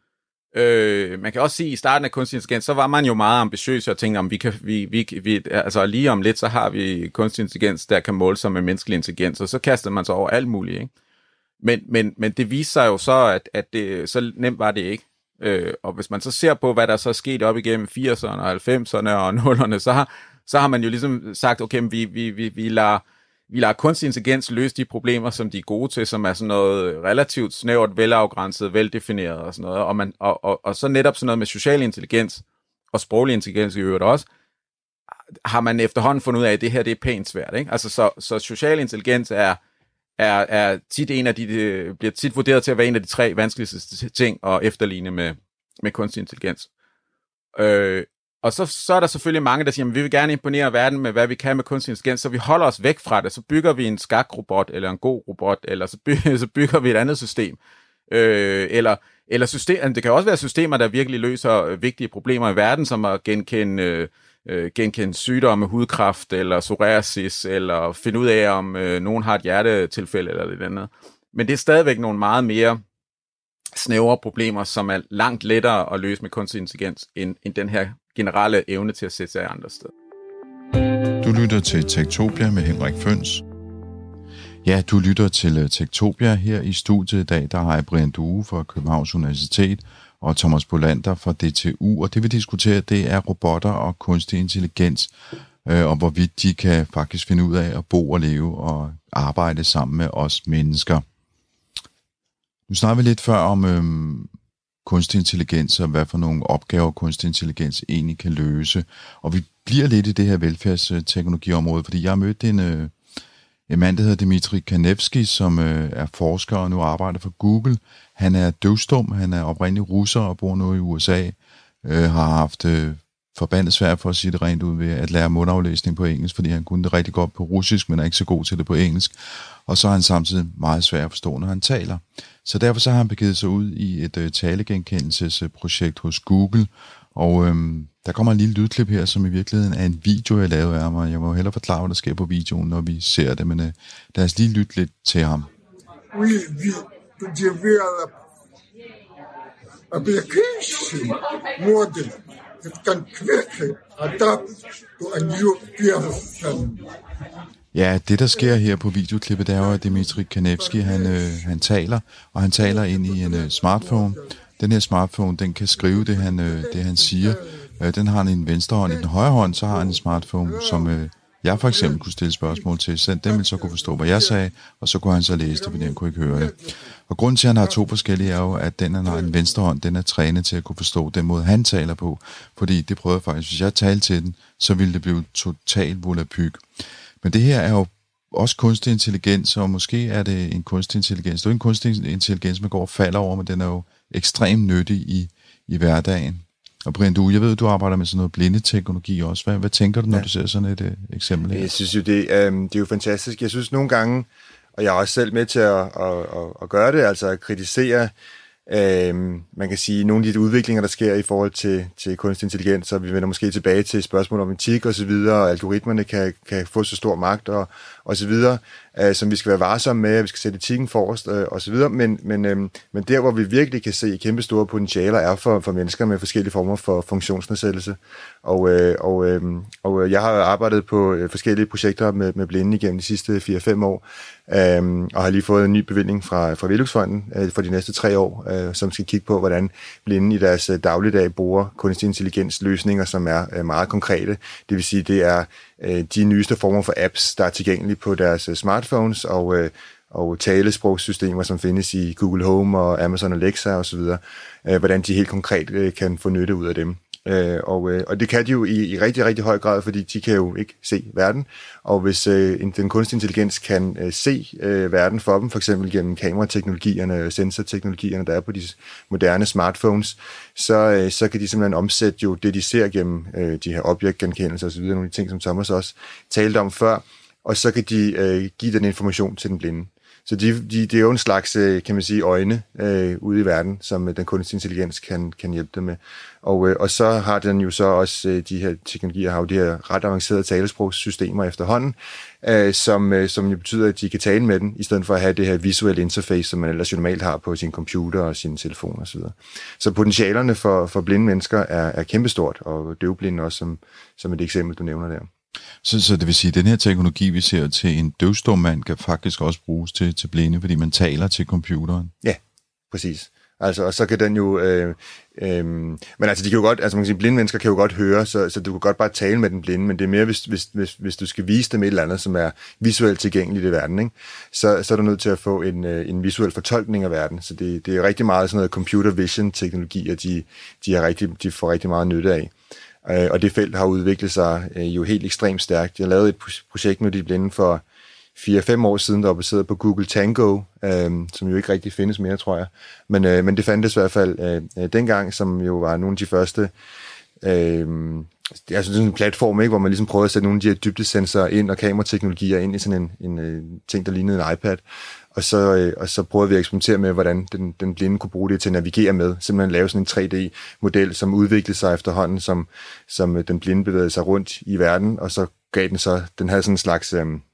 Man kan også sige, at i starten af kunstig intelligens, så var man jo meget ambitiøs og tænkte, om altså lige om lidt, så har vi kunstig intelligens, der kan måle sig med menneskelig intelligens, og så kastede man sig over alt muligt, ikke? Men det viser sig jo så, at det, så nemt var det ikke. Og hvis man så ser på, hvad der så er sket op igennem 80'erne og 90'erne og 0'erne, så har man jo ligesom sagt, okay, vi lader kunstig intelligens løse de problemer, som de er gode til, som er sådan noget relativt snævert, velafgrænset, veldefineret og sådan noget. Og så netop sådan noget med social intelligens og sproglig intelligens i øvrigt også, har man efterhånden fundet ud af, at det her det er pænt svært, ikke? Altså så social intelligens er tit bliver tit vurderet til at være en af de 3 vanskeligste ting at efterligne med kunstig intelligens. Og så er der selvfølgelig mange, der siger, at vi vil gerne imponere verden med, hvad vi kan med kunstig intelligens, så vi holder os væk fra det. Så bygger vi en skakrobot, eller en god robot, eller så bygger vi et andet system. Eller det kan også være systemer, der virkelig løser vigtige problemer i verden, som at genkende sygdomme, hudkræft, eller psoriasis, eller finde ud af, om nogen har et hjertetilfælde, eller det andet. Men det er stadigvæk nogle meget mere snævre problemer, som er langt lettere at løse med kunstig intelligens, end den her generelle evne til at sætte sig i andre steder. Du lytter til Techtopia med Henrik Føns. Ja, du lytter til Techtopia. Her i studiet i dag, der har jeg Brian Due fra Københavns Universitet og Thomas Bolander fra DTU, og det vi diskuterer, det er robotter og kunstig intelligens, og hvorvidt de kan faktisk finde ud af at bo og leve og arbejde sammen med os mennesker. Nu snakker vi lidt før om kunstig intelligens, og hvad for nogle opgaver kunstig intelligens egentlig kan løse. Og vi bliver lidt i det her velfærdsteknologiområde, fordi jeg har mødt en mand, der hedder Dmitri Kanevsky, som er forsker og nu arbejder for Google. Han er døvstum, han er oprindelig russer og bor nu i USA, har haft forbandet svært for at sige det rent ud ved at lære mundaflæsning på engelsk, fordi han kunne det rigtig godt på russisk, men er ikke så god til det på engelsk. Og så er han samtidig meget svær at forstå, når han taler. Så derfor så har han begivet sig ud i et talegenkendelsesprojekt hos Google, og der kommer en lille lydklip her, som i virkeligheden er en video, jeg lavede af mig. Jeg må hellere forklare, hvad der sker på videoen, når vi ser det, men lad os lige lytte lidt til ham. We to develop application model that can quickly adapt to a new person. Ja, det der sker her på videoklippet, det er jo, at Dmitri Kanevsky, han taler, og han taler ind i en smartphone. Den her smartphone, den kan skrive det han siger. Den har han i den venstre hånd. I den højre hånd, så har han en smartphone, som jeg for eksempel kunne stille spørgsmål til, så den ville så kunne forstå, hvad jeg sagde, og så kunne han så læse det, fordi han kunne ikke høre det. Og grunden til, at han har 2 forskellige, er jo, at den, han har en venstre hånd, den er trænet til at kunne forstå den måde, han taler på. Fordi det prøvede jeg faktisk, hvis jeg talte til den, så ville det blive totalt volapyk. Men det her er jo også kunstig intelligens, og måske er det en kunstig intelligens. Det er jo en kunstig intelligens, man går og falder over, men den er jo ekstremt nyttig i hverdagen. Og Brian, jeg ved, du arbejder med sådan noget blindeteknologi også. Hvad tænker du, når du ser sådan et eksempel her? Jeg synes jo, det er jo fantastisk. Jeg synes nogle gange, og jeg er også selv med til at gøre det, altså at kritisere, man kan sige, nogle af de udviklinger, der sker i forhold til kunstig intelligens, og vi vender måske tilbage til spørgsmål om etik og så videre, og algoritmerne kan få så stor magt og så videre, som vi skal være varsomme med, at vi skal sætte etikken forrest og så videre, men der, hvor vi virkelig kan se kæmpe store potentialer, er for mennesker med forskellige former for funktionsnedsættelse, og jeg har arbejdet på forskellige projekter med blinde igennem de sidste 4-5 år, og har lige fået en ny bevilling fra Velux-fonden for de næste 3 år, som skal kigge på, hvordan blinde i deres dagligdag bruger kunstig intelligens løsninger, som er meget konkrete. Det vil sige, det er de nyeste former for apps, der er tilgængelige på deres smartphones og talesprogssystemer, som findes i Google Home og Amazon Alexa osv., hvordan de helt konkret kan få nytte ud af dem. Og det kan de jo i rigtig, rigtig høj grad, fordi de kan jo ikke se verden. Og hvis den kunstige intelligens kan se verden for dem, for eksempel gennem kamerateknologierne, sensorteknologierne, der er på de moderne smartphones, så kan de simpelthen omsætte jo det, de ser gennem de her objektgenkendelser osv., nogle af de ting, som Thomas også talte om før, og så kan de give den information til den blinde. Så det er jo en slags, kan man sige, øjne ude i verden, som den kunstige intelligens kan hjælpe dem med. Og så har den jo så også, de her teknologier har jo de her ret avancerede talesprogssystemer efterhånden, som jo betyder, at de kan tale med den, i stedet for at have det her visuelle interface, som man ellers normalt har på sin computer og sin telefon osv. Så potentialerne for blinde mennesker er kæmpestort, og døvblinde også, som et eksempel, du nævner der. Så det vil sige, at den her teknologi, vi ser til en døvstum mand, kan faktisk også bruges til blinde, fordi man taler til computeren? Ja, præcis. Altså, og så kan den jo... men altså, de kan jo godt... Altså, man kan sige, blinde mennesker kan jo godt høre, så du kan godt bare tale med den blinde, men det er mere, hvis du skal vise dem et eller andet, som er visuelt tilgængeligt i verden, ikke? Så er du nødt til at få en visuel fortolkning af verden. Så det er rigtig meget sådan noget computer vision-teknologi, og de får rigtig meget nytte af. Og det felt har udviklet sig jo helt ekstremt stærkt. Jeg lavede et projekt med de blinde for 4-5 år siden, der var baseret på Google Tango, som jo ikke rigtig findes mere, tror jeg. Men det fandtes i hvert fald dengang, som jo var nogle af de første... altså sådan en platform, ikke, hvor man ligesom prøvede at sætte nogle af de her dybdesensorer ind og kamerateknologier ind i sådan en ting, der lignede en iPad. Og så prøvede vi at eksperimentere med, hvordan den blinde kunne bruge det til at navigere med. Simpelthen lave sådan en 3D-model, som udviklede sig efterhånden, som den blinde bevægede sig rundt i verden, og så gav den havde sådan en slags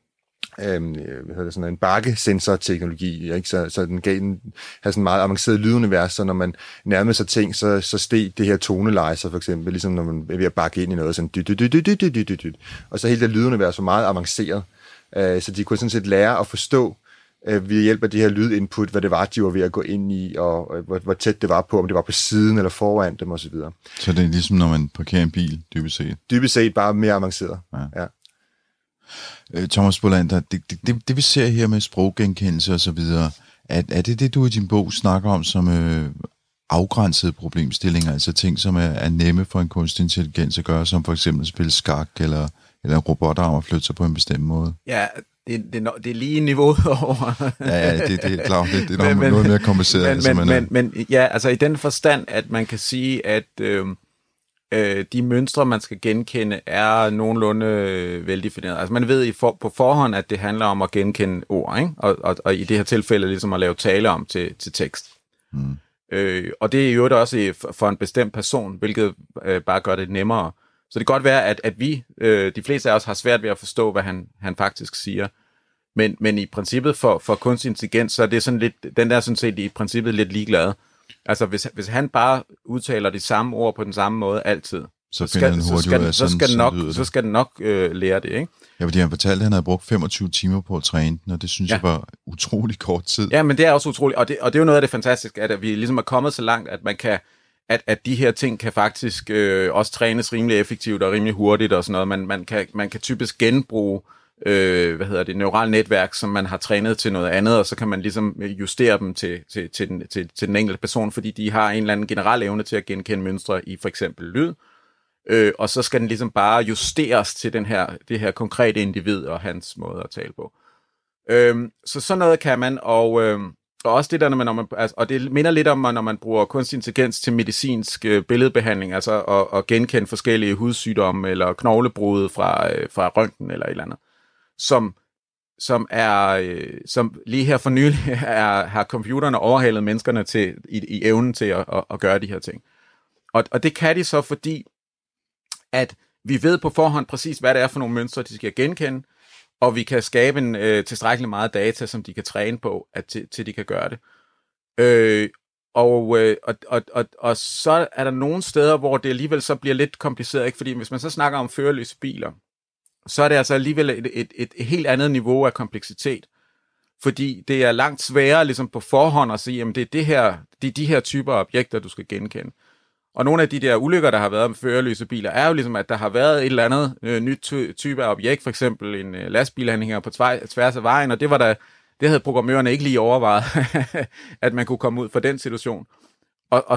en bakkesensor-teknologi, ikke? Så den havde sådan en meget avanceret lydunivers, så når man nærmede sig ting, så steg det her toneleje, så for eksempel, ligesom når man er ved at bakke ind i noget, sådan og så hele det lydunivers var meget avanceret, så de kunne sådan set lære at forstå ved hjælp af de her lydinput, hvad det var, de var ved at gå ind i, og hvor tæt det var på, om det var på siden eller foran dem osv. Så det er ligesom, når man parkerer en bil, dybest set? Dybest set bare mere avanceret, ja. Thomas Bolander, det vi ser her med sproggenkendelse og så videre, er det du i din bog snakker om som afgrænsede problemstillinger, altså ting, som er nemme for en kunstig intelligens at gøre, som for eksempel spille skak eller robotarm og flytte sig på en bestemt måde? Ja, det er lige niveauet over. Ja, det er klart, det er noget mere kompliceret. Men ja, altså i den forstand, at man kan sige, at de mønstre, man skal genkende, er nogenlunde veldefineret. Altså man ved på forhånd, at det handler om at genkende ord, ikke? Og i det her tilfælde ligesom at lave tale om til tekst. Mm. Og det er jo også for en bestemt person, hvilket bare gør det nemmere. Så det kan godt være, at vi, de fleste af os, har svært ved at forstå, hvad han faktisk siger. Men i princippet for kunstig intelligens, så er det sådan lidt, den der sådan set i princippet lidt ligeglad. Altså hvis han bare udtaler de samme ord på den samme måde altid, så skal den nok lære det, ikke? Ja, fordi han fortalte, at han havde brugt 25 timer på at træne den, og det synes jeg var utrolig kort tid. Ja, men det er også utroligt, og det er jo noget af det fantastiske, at vi ligesom er kommet så langt, at at de her ting kan faktisk også trænes rimelig effektivt og rimelig hurtigt og sådan noget. Man kan typisk genbruge neurale netværk, som man har trænet til noget andet, og så kan man ligesom justere dem til den enkelte person, fordi de har en eller anden generel evne til at genkende mønstre i for eksempel lyd, og så skal den ligesom bare justeres til det her konkrete individ og hans måde at tale på. Så sådan noget kan man, og også det der, når man, og det minder lidt om, når man bruger kunstig intelligens til medicinsk billedbehandling, altså at genkende forskellige hudsygdomme eller knoglebrud fra røntgen eller et eller andet, som lige her for nylig har computerne overhalet menneskerne til i evnen til at gøre de her ting. Og det kan de så, fordi at vi ved på forhånd præcis, hvad det er for nogle mønstre, de skal genkende, og vi kan skabe en tilstrækkelig meget data, som de kan træne på, til de kan gøre det. Og så er der nogle steder, hvor det alligevel så bliver lidt kompliceret, ikke? Fordi hvis man så snakker om førerløse biler, så er det altså alligevel et helt andet niveau af kompleksitet. Fordi det er langt sværere ligesom på forhånd at sige, at det er de her typer af objekter, du skal genkende. Og nogle af de der ulykker, der har været med førerløse biler, er jo ligesom, at der har været et eller andet nyt type af objekt, for eksempel en lastbilanhænger på tværs af vejen, og det havde programmørerne ikke lige overvejet, at man kunne komme ud fra den situation. Og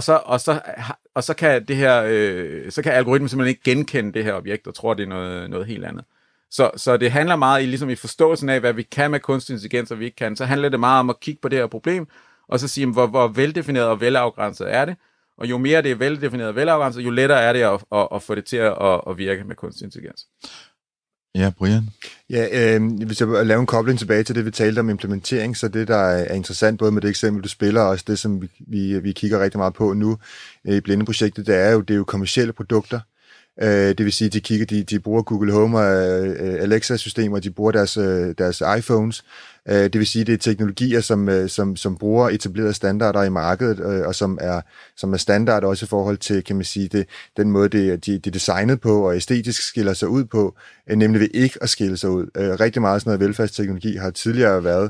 så kan det her, så kan algoritmen simpelthen ikke genkende det her objekt, og tror, det er noget helt andet. Så det handler meget ligesom i forståelsen af, hvad vi kan med kunstig intelligens, og vi ikke kan. Så handler det meget om at kigge på det her problem, og så sige, hvor veldefineret og velafgrænset er det. Og jo mere det er veldefineret og velafgrænset, jo lettere er det at få det til at virke med kunstig intelligens. Ja, Brian? Ja, hvis jeg laver en kobling tilbage til det, vi talte om implementering, så det, der er interessant, både med det eksempel, du spiller, og også det, som vi kigger rigtig meget på nu i Blinde-projektet, det er jo kommercielle produkter. Det vil sige, de bruger Google Home og Alexa-systemer, de bruger deres iPhones. Det vil sige, det er teknologier, som bruger etablerede standarder i markedet, og som er standard også i forhold til, kan man sige, den måde, de er designet på og æstetisk skiller sig ud på, nemlig ved ikke at skille sig ud. Rigtig meget sådan noget velfærdsteknologi har tidligere været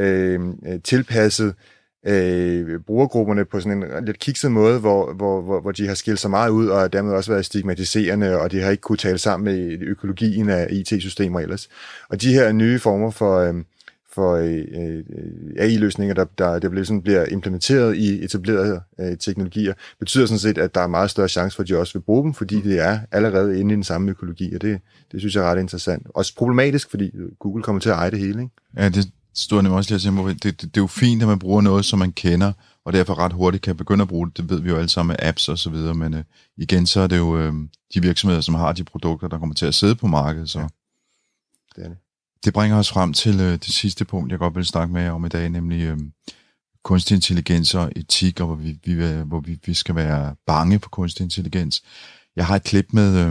tilpasset brugergrupperne på sådan en lidt kikset måde, hvor de har skilt sig meget ud, og dermed også været stigmatiserende, og de har ikke kunne tale sammen med økologien af IT-systemer ellers. Og de her nye former for AI-løsninger, der bliver implementeret i etablerede teknologier, betyder sådan set, at der er meget større chance for, at de også vil bruge dem, fordi det er allerede inde i den samme økologi, og det synes jeg er ret interessant. Også problematisk, fordi Google kommer til at eje det hele, ikke? Ja, det står nemlig også lige at sige, det er jo fint, at man bruger noget, som man kender, og derfor ret hurtigt kan begynde at bruge det. Det ved vi jo alle sammen med apps og så videre, men igen, så er det jo de virksomheder, som har de produkter, der kommer til at sidde på markedet. Så. Ja, det er det. Det bringer os frem til det sidste punkt, jeg godt vil snakke med jer om i dag, nemlig kunstig intelligens og etik, og hvor vi skal være bange for kunstig intelligens. Jeg har et klip med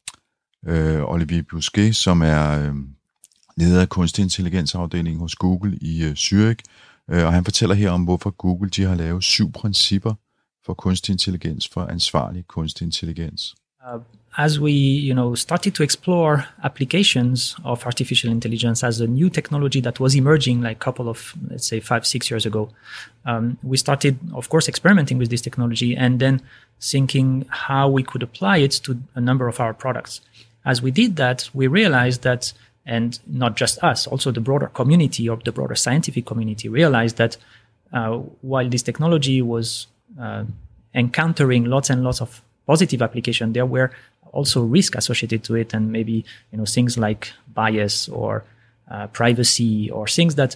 Olivier Busquet, som er leder af kunstig intelligensafdelingen hos Google i Zürich, og han fortæller her om, hvorfor Google de har lavet 7 principper for kunstig intelligens, for ansvarlig kunstig intelligens. As we, started to explore applications of artificial intelligence as a new technology that was emerging like a couple of, let's say, 5-6 years ago, we started, of course, experimenting with this technology and then thinking how we could apply it to a number of our products. As we did that, we realized that, and not just us, also the broader community or the broader scientific community realized that while this technology was encountering lots and lots of positive application, there were also risks associated to it, and maybe things like bias or privacy or things that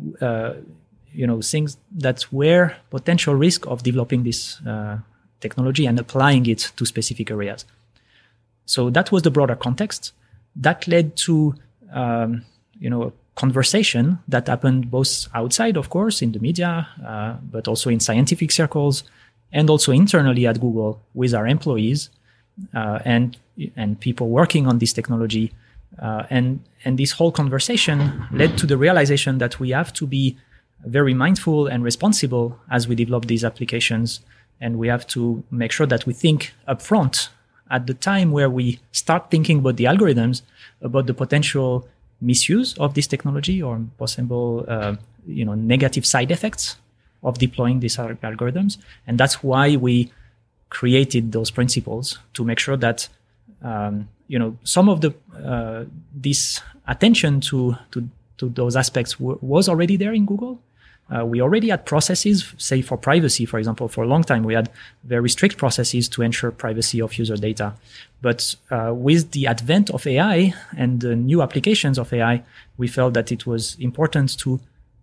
things that were potential risk of developing this technology and applying it to specific areas. So that was the broader context. That led to a conversation that happened both outside, of course, in the media, but also in scientific circles, and also internally at Google with our employees and people working on this technology. And this whole conversation led to the realization that we have to be very mindful and responsible as we develop these applications. And we have to make sure that we think upfront at the time where we start thinking about the algorithms, about the potential misuse of this technology or possible negative side effects of deploying these algorithms. And that's why we created those principles to make sure that some of this attention to those aspects was already there in Google. We already had processes, say for privacy, for example. For a long time, we had very strict processes to ensure privacy of user data. But with the advent of AI and the new applications of AI, we felt that it was important to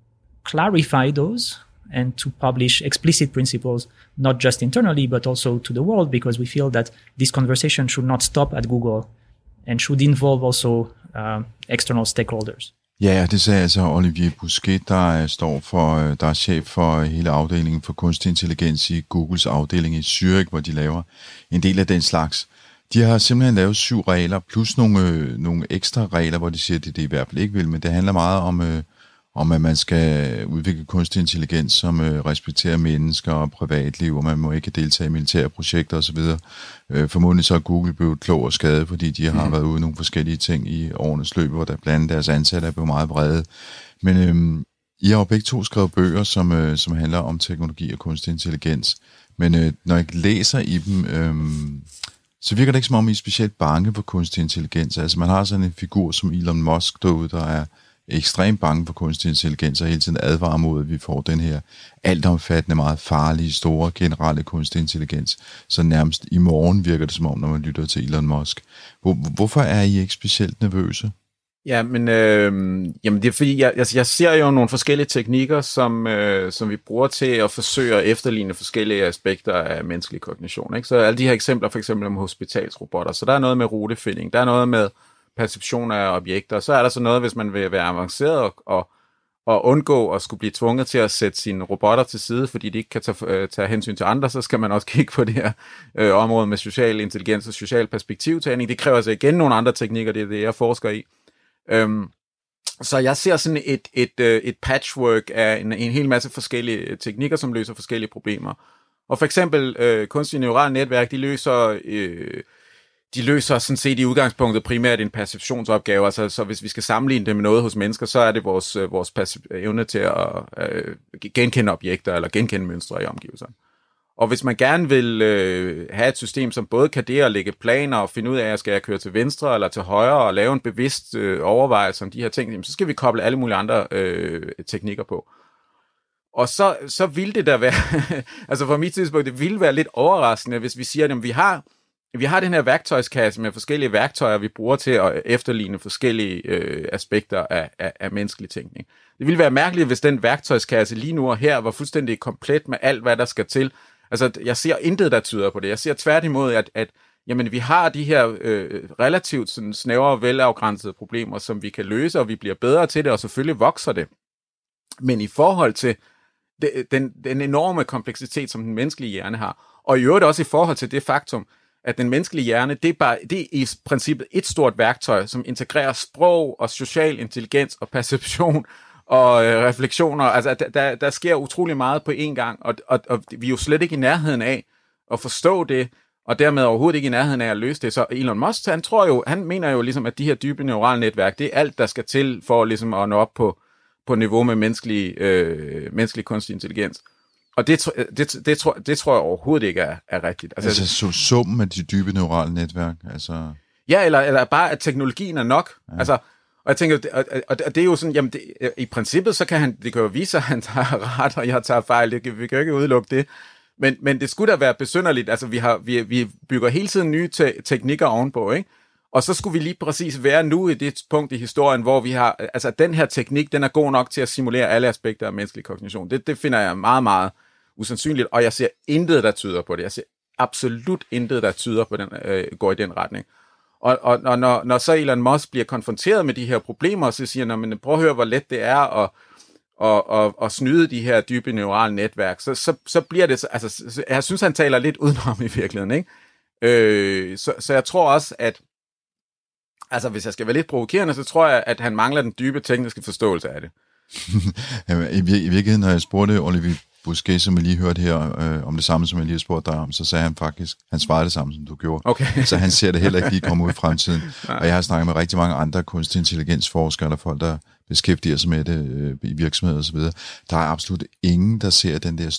clarify those and to publish explicit principles, not just internally, but also to the world, because we feel that this conversation should not stop at Google and should involve also external stakeholders. Ja, det sagde altså Olivier Bousquet, der er chef for hele afdelingen for kunstig intelligens i Googles afdeling i Zürich, hvor de laver en del af den slags. De har simpelthen lavet 7 regler, plus nogle ekstra regler, hvor de siger, at det i hvert fald ikke vil, men det handler meget om at man skal udvikle kunstig intelligens, som respekterer mennesker og privatliv, og man må ikke deltage i militære projekter osv. Formodentlig så er Google blevet klog og skadet, fordi de har været ude i nogle forskellige ting i årenes løb, hvor der blandt andet deres ansatte er blevet meget vrede. Men I har jo begge to skrevet bøger, som handler om teknologi og kunstig intelligens. Men når jeg læser i dem, så virker det ikke som om I er specielt bange for kunstig intelligens. Altså man har sådan en figur som Elon Musk derude, der er ekstremt bange for kunstig intelligens og hele tiden advarer mod, at vi får den her altomfattende, meget farlige, store, generelle kunstig intelligens. Så nærmest i morgen virker det som om, når man lytter til Elon Musk. Hvorfor er I ikke specielt nervøse? Ja, men det er fordi, jeg ser jo nogle forskellige teknikker, som vi bruger til at forsøge at efterligne forskellige aspekter af menneskelig kognition. Ikke? Så alle de her eksempler, for eksempel om hospitalsrobotter, så der er noget med rutefinding, der er noget med perception af objekter, så er der så noget, hvis man vil være avanceret og undgå at skulle blive tvunget til at sætte sine robotter til side, fordi de ikke kan tage hensyn til andre, så skal man også kigge på det her område med social intelligens og social perspektivtagning. Det kræver altså igen nogle andre teknikker, det er det, jeg forsker i. Så jeg ser sådan et patchwork af en hel masse forskellige teknikker, som løser forskellige problemer. Og for eksempel kunstig neurale netværk, de løser sådan set i udgangspunktet primært en perceptionsopgave. Altså, så hvis vi skal sammenligne det med noget hos mennesker, så er det vores evne til at genkende objekter eller genkende mønstre i omgivelserne. Og hvis man gerne vil have et system, som både kan det at lægge planer og finde ud af, skal jeg køre til venstre eller til højre og lave en bevidst overvejelse om de her ting, så skal vi koble alle mulige andre teknikker på. Og så ville det da være, altså fra mit tidspunkt, det ville være lidt overraskende, hvis vi siger, at vi har den her værktøjskasse med forskellige værktøjer, vi bruger til at efterligne forskellige aspekter af menneskelig tænkning. Det ville være mærkeligt, hvis den værktøjskasse lige nu og her var fuldstændig komplet med alt, hvad der skal til. Altså, jeg ser intet, der tyder på det. Jeg ser tværtimod, at jamen, vi har de her relativt sådan, snævre og velafgrænsede problemer, som vi kan løse, og vi bliver bedre til det, og selvfølgelig vokser det. Men i forhold til den enorme kompleksitet, som den menneskelige hjerne har, og i øvrigt også i forhold til det faktum, at den menneskelige hjerne, det er i princippet et stort værktøj, som integrerer sprog og social intelligens og perception og refleksioner. Altså, der sker utrolig meget på én gang, og vi er jo slet ikke i nærheden af at forstå det, og dermed overhovedet ikke i nærheden af at løse det. Så Elon Musk, han mener jo ligesom, at de her dybe neurale netværk, det er alt, der skal til for ligesom at nå op på niveau med menneskelig kunstig intelligens. Og det tror jeg overhovedet ikke er rigtigt. Altså så summen af de dybe neurale netværk? Altså... Ja, eller bare, at teknologien er nok. Ja. Altså, og jeg tænker, og det er jo sådan, jamen i princippet, så kan det kan jo vise, at han tager ret, og jeg tager fejl. Vi kan jo ikke udelukke det. Men det skulle da være besynderligt. Altså, vi bygger hele tiden nye teknikker ovenpå, ikke? Og så skulle vi lige præcis være nu i det punkt i historien, hvor vi har, altså den her teknik, den er god nok til at simulere alle aspekter af menneskelig kognition. Det finder jeg meget, meget usandsynligt, og jeg ser intet, der tyder på det. Jeg ser absolut intet, der tyder på den, går i den retning. Og når så Elon Musk bliver konfronteret med de her problemer, så siger han, men prøv at høre, hvor let det er at snyde de her dybe neurale netværk, så bliver det, altså jeg synes, han taler lidt udenom i virkeligheden, ikke? Så jeg tror også, at altså, hvis jeg skal være lidt provokerende, så tror jeg, at han mangler den dybe tekniske forståelse af det. I virkeligheden, når jeg spurgte Olivier Bousquet, som jeg lige hørte her, om det samme, som jeg lige har spurgt dig om, så sagde han faktisk, han svarede det samme, som du gjorde. Okay. Så han ser det heller ikke lige komme ud i fremtiden. Og jeg har snakket med rigtig mange andre kunstig intelligensforskere, eller folk, der beskæftiger sig med det i virksomheder og så videre. Der er absolut ingen, der ser den der store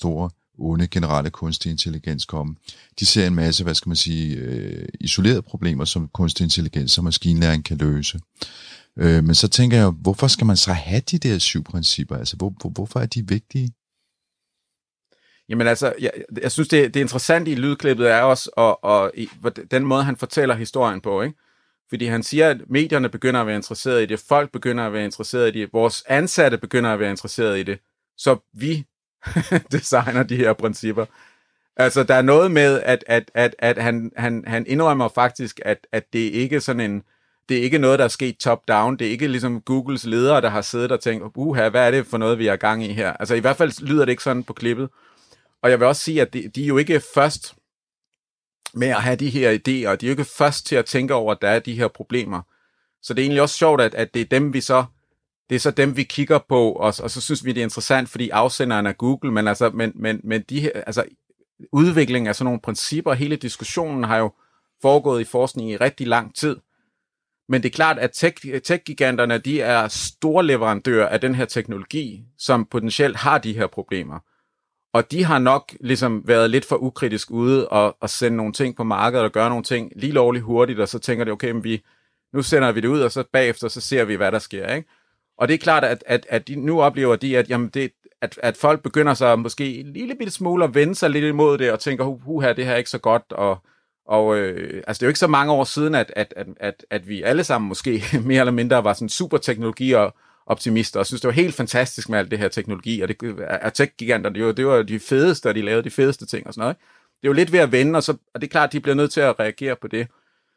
onde generelle kunstig intelligens komme. De ser en masse, isolerede problemer, som kunstig intelligens og maskinlæring kan løse. Men så tænker jeg, hvorfor skal man så have de der 7 principper? Altså, hvorfor er de vigtige? Jamen altså, jeg synes, det interessante i lydklippet er også og den måde, han fortæller historien på, ikke? Fordi han siger, at medierne begynder at være interesseret i det, folk begynder at være interesseret i det, vores ansatte begynder at være interesseret i det, så vi designer de her principper. Altså, der er noget med, at han indrømmer faktisk, at det ikke er sådan en, det er ikke noget, der er sket top-down, det er ikke ligesom Googles ledere, der har siddet og tænkt, hvad er det for noget, vi er gang i her? Altså, i hvert fald lyder det ikke sådan på klippet. Og jeg vil også sige, at de er jo ikke først med at have de her idéer, og de er jo ikke først til at tænke over, at der er de her problemer. Så det er egentlig også sjovt, at det er dem, det er så dem, vi kigger på, og så synes vi, det er interessant, fordi afsenderen er Google, men de her, altså udviklingen af sådan nogle principper, hele diskussionen har jo foregået i forskning i rigtig lang tid. Men det er klart, at tech-giganterne, de er store leverandører af den her teknologi, som potentielt har de her problemer. Og de har nok ligesom været lidt for ukritisk ude og sende nogle ting på markedet og gøre nogle ting lige lovligt hurtigt, og så tænker de, okay, men nu sender vi det ud, og så bagefter, så ser vi, hvad der sker, ikke? Og det er klart, at de nu oplever de, at, jamen at folk begynder så måske en lille bitte smule at vende sig lidt imod det, og tænker, det her er ikke så godt, altså det er jo ikke så mange år siden, at vi alle sammen måske mere eller mindre var sådan super teknologi og optimister, og synes, det var helt fantastisk med alt det her teknologi, og det er tech-giganter, det var de fedeste, og de lavede de fedeste ting og sådan noget, ikke? Det er jo lidt ved at vende, og det er klart, at de bliver nødt til at reagere på det.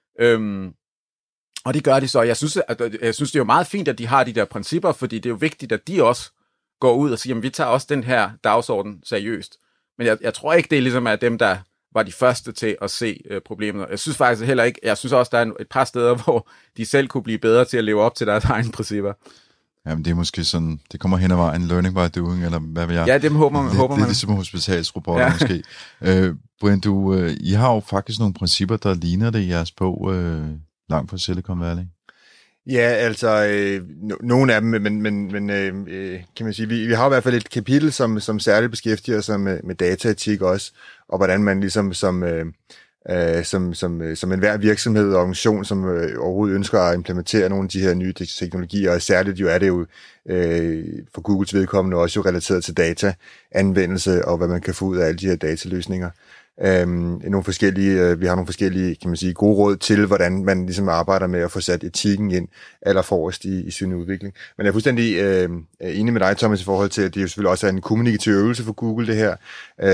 Og det gør de så. Jeg synes, det er jo meget fint, at de har de der principper, fordi det er jo vigtigt, at de også går ud og siger, jamen, vi tager også den her dagsorden seriøst. Men jeg tror ikke, det er ligesom af dem, der var de første til at se problemerne. Jeg synes faktisk heller ikke, jeg synes også, der er et par steder, hvor de selv kunne blive bedre til at leve op til deres egne principper. Jamen, det er måske sådan, det kommer hen ad vejen, learning by doing, eller hvad ved jeg. Ja, dem håber man. Det er ligesom hospitalsrobotter måske. Brian, I har jo faktisk nogle principper, der ligner det i jeres bog, langt fra Silicon Valley. Ja, altså, nogle af dem, men kan man sige, vi har i hvert fald et kapitel, som særligt beskæftiger sig med dataetik også, og hvordan man ligesom som enhver virksomhed og organisation, som overhovedet ønsker at implementere nogle af de her nye teknologier, og særligt jo er det jo for Googles vedkommende også jo relateret til dataanvendelse, og hvad man kan få ud af alle de her dataløsninger. Vi har nogle forskellige, kan man sige, gode råd til, hvordan man ligesom arbejder med at få sat etikken ind allerforrest i sin udvikling. Men jeg er fuldstændig enig med dig, Thomas, i forhold til, at det jo selvfølgelig også er en kommunikativ øvelse for Google, det her.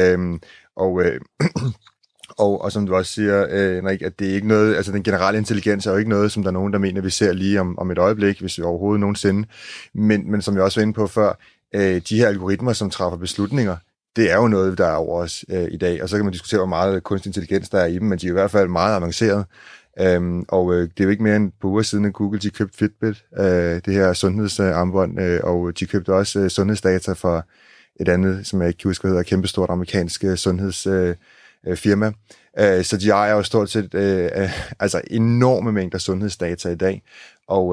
Og som du også siger, Henrik, at det er ikke noget, altså den generelle intelligens er jo ikke noget, som der er nogen, der mener, vi ser lige om et øjeblik, hvis vi overhovedet nogensinde. Men som jeg også var inde på før, de her algoritmer, som træffer beslutninger, det er jo noget, der er over os i dag. Og så kan man diskutere, hvor meget kunstig intelligens der er i dem, men de er i hvert fald meget avanceret. Og det er jo ikke mere end på uger siden, at Google de købte Fitbit, det her sundhedsarmbånd, og de købte også sundhedsdata fra et andet, som jeg ikke kan huske, hvad hedder, kæmpestort amerikansk sundhedsfirma. Så de ejer jo stort set altså enorme mængder sundhedsdata i dag. Og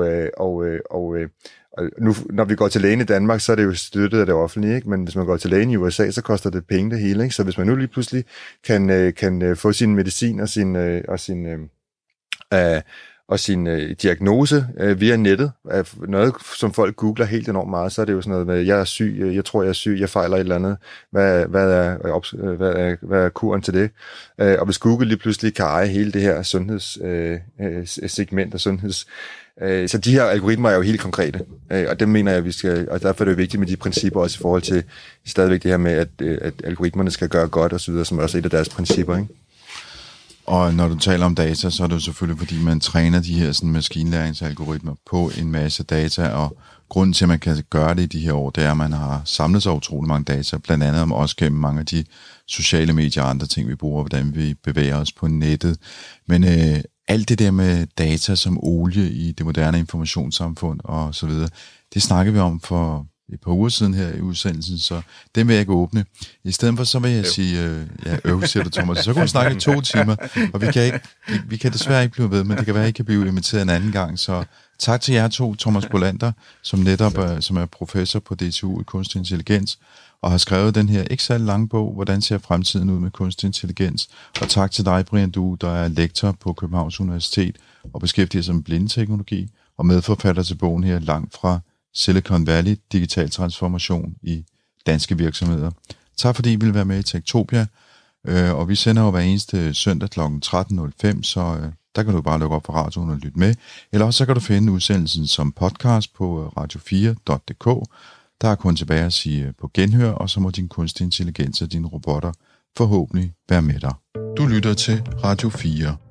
nu, når vi går til lægen i Danmark, så er det jo støttet af det offentlige, ikke? Men hvis man går til lægen i USA, så koster det penge det hele, ikke? Så hvis man nu lige pludselig kan få sin medicin og sin diagnose via nettet, noget som folk googler helt enormt meget, så er det jo sådan noget med, jeg er syg, jeg tror jeg er syg, jeg fejler et eller andet, hvad er kuren til det? Og hvis Google lige pludselig kan eje hele det her sundhedssegment og så de her algoritmer er jo helt konkrete, og dem mener jeg, vi skal, og derfor er det jo vigtigt med de principper også i forhold til stadigvæk det her med, at algoritmerne skal gøre godt og så videre, som også er et af deres principper, ikke? Og når du taler om data, så er det jo selvfølgelig, fordi man træner de her sådan, maskinlæringsalgoritmer på en masse data, og grunden til, at man kan gøre det i de her år, det er, at man har samlet sig utrolig mange data, blandt andet om også gennem mange af de sociale medier og andre ting, vi bruger, hvordan vi bevæger os på nettet. Men alt det der med data som olie i det moderne informationssamfund og så videre, det snakker vi om for et par uger siden her i udsendelsen, så den vil jeg ikke åbne. I stedet for, så vil jeg sige, siger du, Thomas, så kan vi snakke i 2 timer, og vi kan desværre ikke blive ved, men det kan være, at I kan blive inviteret en anden gang, så tak til jer 2, Thomas Bolander, som netop som er professor på DTU i kunstig intelligens, og har skrevet den her ikke særlig lange bog, Hvordan ser fremtiden ud med kunstig intelligens, og tak til dig, Brian Due, der er lektor på Københavns Universitet og beskæftiger sig med blindeteknologi, og medforfatter til bogen her Langt fra Silicon Valley, digital transformation i danske virksomheder. Tak fordi I ville være med i Techtopia, og vi sender jo hver eneste søndag kl. 13.05, så der kan du bare lukke op for radioen og lytte med. Eller også så kan du finde udsendelsen som podcast på radio4.dk. Der er kun tilbage at sige på genhør, og så må din kunstig intelligens og dine robotter forhåbentlig være med dig. Du lytter til Radio 4.